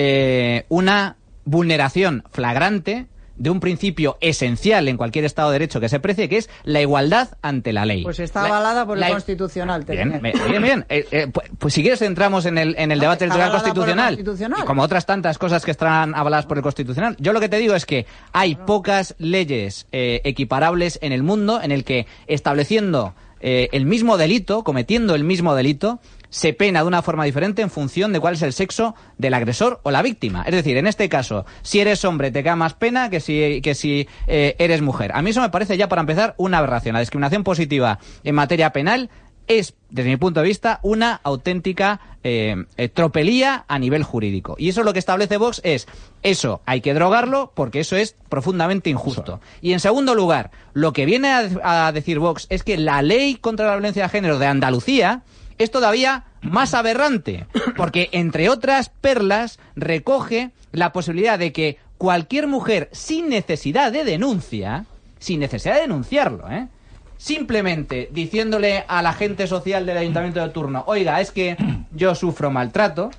eh, una vulneración flagrante de un principio esencial en cualquier Estado de Derecho que se precie, que es la igualdad ante la ley. Pues está la, avalada por la, el Constitucional. Bien, bien, bien. Eh, eh, pues, pues si quieres entramos en el, en el no, debate del Tribunal Constitucional, Constitucional, y como otras tantas cosas que están avaladas por el Constitucional. Yo lo que te digo es que hay pocas leyes eh, equiparables en el mundo en el que estableciendo eh, el mismo delito, cometiendo el mismo delito, se pena de una forma diferente en función de cuál es el sexo del agresor o la víctima. Es decir, en este caso, si eres hombre te cae más pena que si, que si eh, eres mujer. A mí eso me parece ya, para empezar, una aberración. La discriminación positiva en materia penal es, desde mi punto de vista, una auténtica eh, eh, tropelía a nivel jurídico. Y eso lo que establece Vox es, eso hay que drogarlo porque eso es profundamente injusto. Y en segundo lugar, lo que viene a, a decir Vox es que la ley contra la violencia de género de Andalucía es todavía más aberrante, porque, entre otras perlas, recoge la posibilidad de que cualquier mujer, sin necesidad de denuncia, sin necesidad de denunciarlo, ¿eh? simplemente diciéndole al agente social del ayuntamiento de turno, oiga, es que yo sufro maltrato,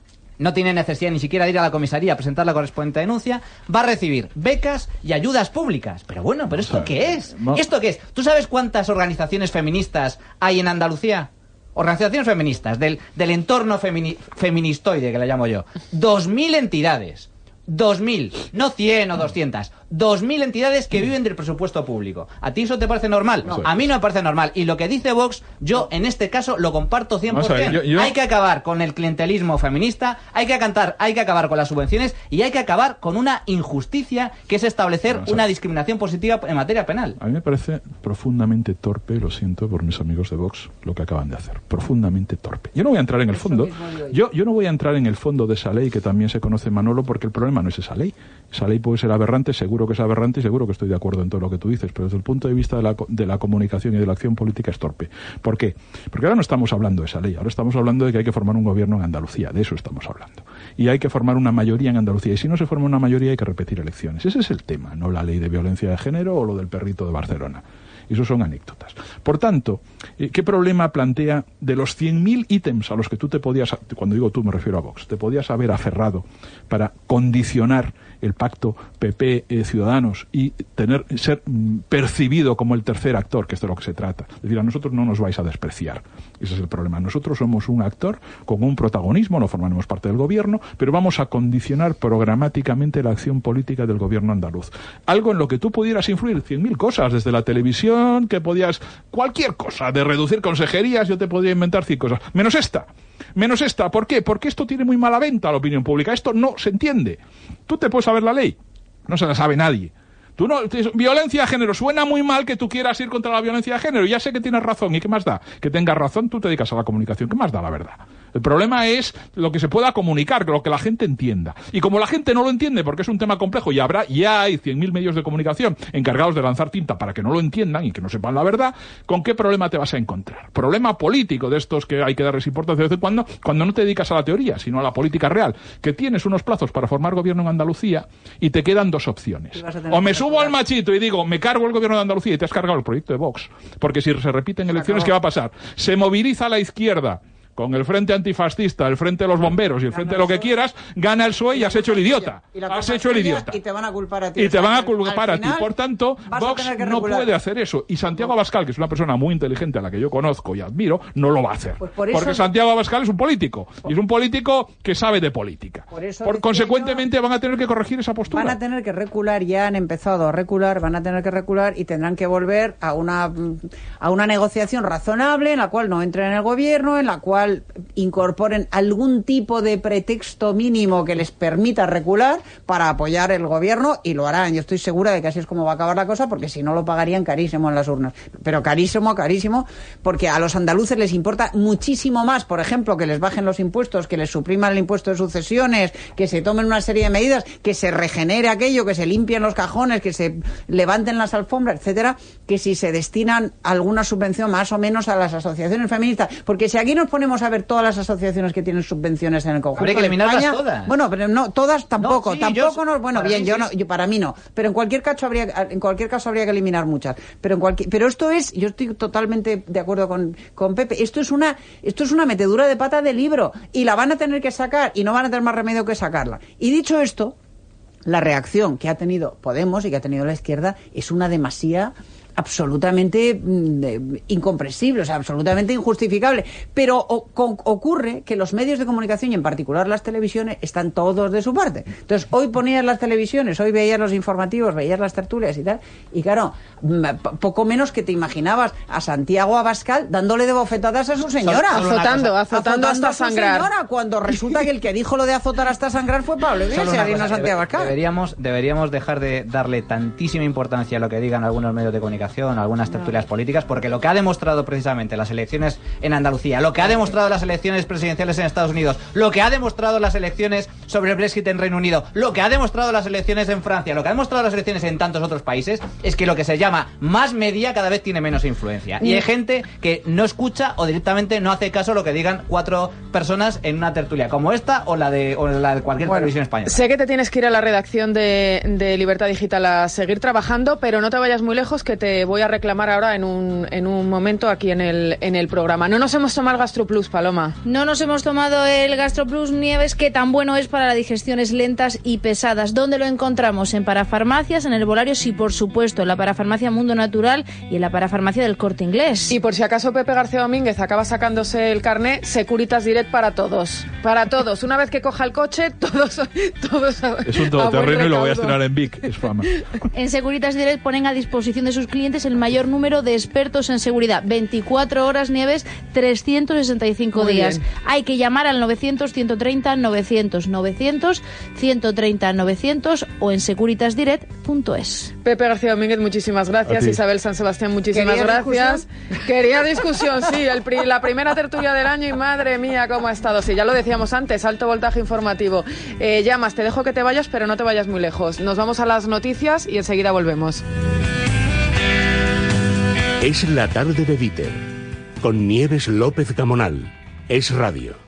no tiene necesidad ni siquiera de ir a la comisaría a presentar la correspondiente denuncia, va a recibir becas y ayudas públicas. Pero bueno, ¿pero esto qué es? ¿Esto qué es? ¿Tú sabes cuántas organizaciones feministas hay en Andalucía? Organizaciones feministas, del, del entorno femini, feministoide, que le llamo yo. Dos mil entidades. Dos mil. No cien o doscientas. Dos mil entidades que viven del presupuesto público. ¿A ti eso te parece normal? No. A mí no me parece normal. Y lo que dice Vox, yo en este caso lo comparto cien por ciento. Ver, yo, yo... Hay que acabar con el clientelismo feminista, hay que, cantar, hay que acabar con las subvenciones y hay que acabar con una injusticia que es establecer no, una discriminación positiva en materia penal. A mí me parece profundamente torpe, lo siento por mis amigos de Vox, lo que acaban de hacer. Profundamente torpe. Yo no voy a entrar en el fondo. Yo, yo no voy a entrar en el fondo de esa ley que también se conoce, Manolo, porque el problema no es esa ley. Esa ley puede ser aberrante, seguro que es aberrante y seguro que estoy de acuerdo en todo lo que tú dices, pero desde el punto de vista de la, de la comunicación y de la acción política es torpe. ¿Por qué? Porque ahora no estamos hablando de esa ley, ahora estamos hablando de que hay que formar un gobierno en Andalucía, de eso estamos hablando. Y hay que formar una mayoría en Andalucía, y si no se forma una mayoría hay que repetir elecciones. Ese es el tema, no la ley de violencia de género o lo del perrito de Barcelona. Eso son anécdotas. Por tanto, ¿qué problema plantea de los cien mil ítems a los que tú te podías, cuando digo tú me refiero a Vox, te podías haber aferrado para condicionar el pacto P P eh, Ciudadanos y tener ser mm, percibido como el tercer actor, que es de lo que se trata? Es decir, a nosotros no nos vais a despreciar. Ese es el problema. Nosotros somos un actor con un protagonismo, no formaremos parte del gobierno, pero vamos a condicionar programáticamente la acción política del gobierno andaluz. Algo en lo que tú pudieras influir, cien mil cosas, desde la televisión, que podías, cualquier cosa, de reducir consejerías, yo te podría inventar cien cosas, menos esta. Menos esta. ¿Por qué? Porque esto tiene muy mala venta a la opinión pública. Esto no se entiende. Tú te puedes saber la ley. No se la sabe nadie. Tú no, violencia de género. Suena muy mal que tú quieras ir contra la violencia de género. Ya sé que tienes razón. ¿Y qué más da? Que tengas razón, tú te dedicas a la comunicación. ¿Qué más da la verdad? El problema es lo que se pueda comunicar, lo que la gente entienda. Y como la gente no lo entiende, porque es un tema complejo, y habrá, ya hay cien mil medios de comunicación encargados de lanzar tinta para que no lo entiendan y que no sepan la verdad, ¿con qué problema te vas a encontrar? Problema político de estos que hay que darles importancia de vez en cuando, cuando no te dedicas a la teoría, sino a la política real, que tienes unos plazos para formar gobierno en Andalucía y te quedan dos opciones. O me subo al machito y digo, me cargo el gobierno de Andalucía y te has cargado el proyecto de Vox, porque si se repiten elecciones, ¿qué va a pasar? Se moviliza la izquierda con el frente antifascista, el frente de los bomberos y el frente de lo que quieras, gana el P S O E y has hecho el idiota. Has hecho el idiota. Y te van a culpar a ti. Y te van a culpar a ti. Por tanto, Vox no puede hacer eso. Y Santiago Abascal, que es una persona muy inteligente a la que yo conozco y admiro, no lo va a hacer. Pues por eso, porque Santiago Abascal es un político. Y es un político que sabe de política. Por eso por consecuentemente yo, van a tener que corregir esa postura. Van a tener que recular, ya han empezado a recular, van a tener que recular y tendrán que volver a una, a una negociación razonable en la cual no entren en el gobierno, en la cual incorporen incorporen algún tipo de pretexto mínimo que les permita recular para apoyar el gobierno, y lo harán. Yo estoy segura de que así es como va a acabar la cosa, porque si no lo pagarían carísimo en las urnas. Pero carísimo, carísimo, porque a los andaluces les importa muchísimo más, por ejemplo, que les bajen los impuestos, que les supriman el impuesto de sucesiones, que se tomen una serie de medidas, que se regenere aquello, que se limpien los cajones, que se levanten las alfombras, etcétera, que si se destinan alguna subvención más o menos a las asociaciones feministas. Porque si aquí nos ponemos a ver todas las asociaciones que tienen subvenciones en el conjunto habría que eliminarlas de España, todas. Bueno, pero no todas tampoco, no, sí, tampoco yo, no, bueno, bien, yo no, yo para mí no, pero en cualquier caso habría en cualquier caso habría que eliminar muchas. Pero en cualquier, pero esto es, yo estoy totalmente de acuerdo con con Pepe, esto es una esto es una metedura de pata de libro y la van a tener que sacar y no van a tener más remedio que sacarla. Y dicho esto, la reacción que ha tenido Podemos y que ha tenido la izquierda es una demasía absolutamente mm, incomprensible, o sea, absolutamente injustificable. Pero o, con, ocurre que los medios de comunicación, y en particular las televisiones, están todos de su parte. Entonces, hoy ponías las televisiones, hoy veías los informativos, veías las tertulias y tal, y claro, poco menos que te imaginabas a Santiago Abascal dándole de bofetadas a su señora. Azotando, azotando, azotando hasta sangrar. Señora, cuando resulta que el que dijo lo de azotar hasta sangrar fue Pablo Iglesias y no Santiago Abascal. Deberíamos, deberíamos dejar de darle tantísima importancia a lo que digan algunos medios de comunicación, algunas tertulias no. políticas, porque lo que ha demostrado precisamente las elecciones en Andalucía, lo que ha demostrado las elecciones presidenciales en Estados Unidos, lo que ha demostrado las elecciones sobre el Brexit en Reino Unido, lo que ha demostrado las elecciones en Francia, lo que ha demostrado las elecciones en tantos otros países, es que lo que se llama más media cada vez tiene menos influencia. Y hay gente que no escucha o directamente no hace caso a lo que digan cuatro personas en una tertulia, como esta o la de, o la de cualquier bueno, televisión española. Sé que te tienes que ir a la redacción de, de Libertad Digital a seguir trabajando, pero no te vayas muy lejos, que te voy a reclamar ahora en un, en un momento aquí en el, en el programa. No nos hemos tomado el GastroPlus, Paloma. No nos hemos tomado el GastroPlus, Nieves, que tan bueno es para las digestiones lentas y pesadas. ¿Dónde lo encontramos? En parafarmacias, en herbolarios y, por supuesto, en la parafarmacia Mundo Natural y en la parafarmacia del Corte Inglés. Y por si acaso Pepe García Domínguez acaba sacándose el carné, Securitas Direct para todos. Para todos. Una vez que coja el coche, todos... todos a, es un todoterreno y lo voy a estrenar en Vic. Es fama. En Securitas Direct ponen a disposición de sus clientes el mayor número de expertos en seguridad. veinticuatro horas, Nieves, trescientos sesenta y cinco Muy días. Bien. Hay que llamar al novecientos, ciento treinta, novecientos, novecientos, ciento treinta, novecientos o en securitas direct punto es. Pepe García Domínguez, muchísimas gracias. Isabel San Sebastián, muchísimas ¿Quería gracias. Discusión? Quería discusión, sí. El pri la primera tertulia del año y madre mía, cómo ha estado. Sí, ya lo decíamos antes, alto voltaje informativo. Eh, llamas, te dejo que te vayas, pero no te vayas muy lejos. Nos vamos a las noticias y enseguida volvemos. Es la tarde de Víter, con Nieves López Gamonal. Es Radio.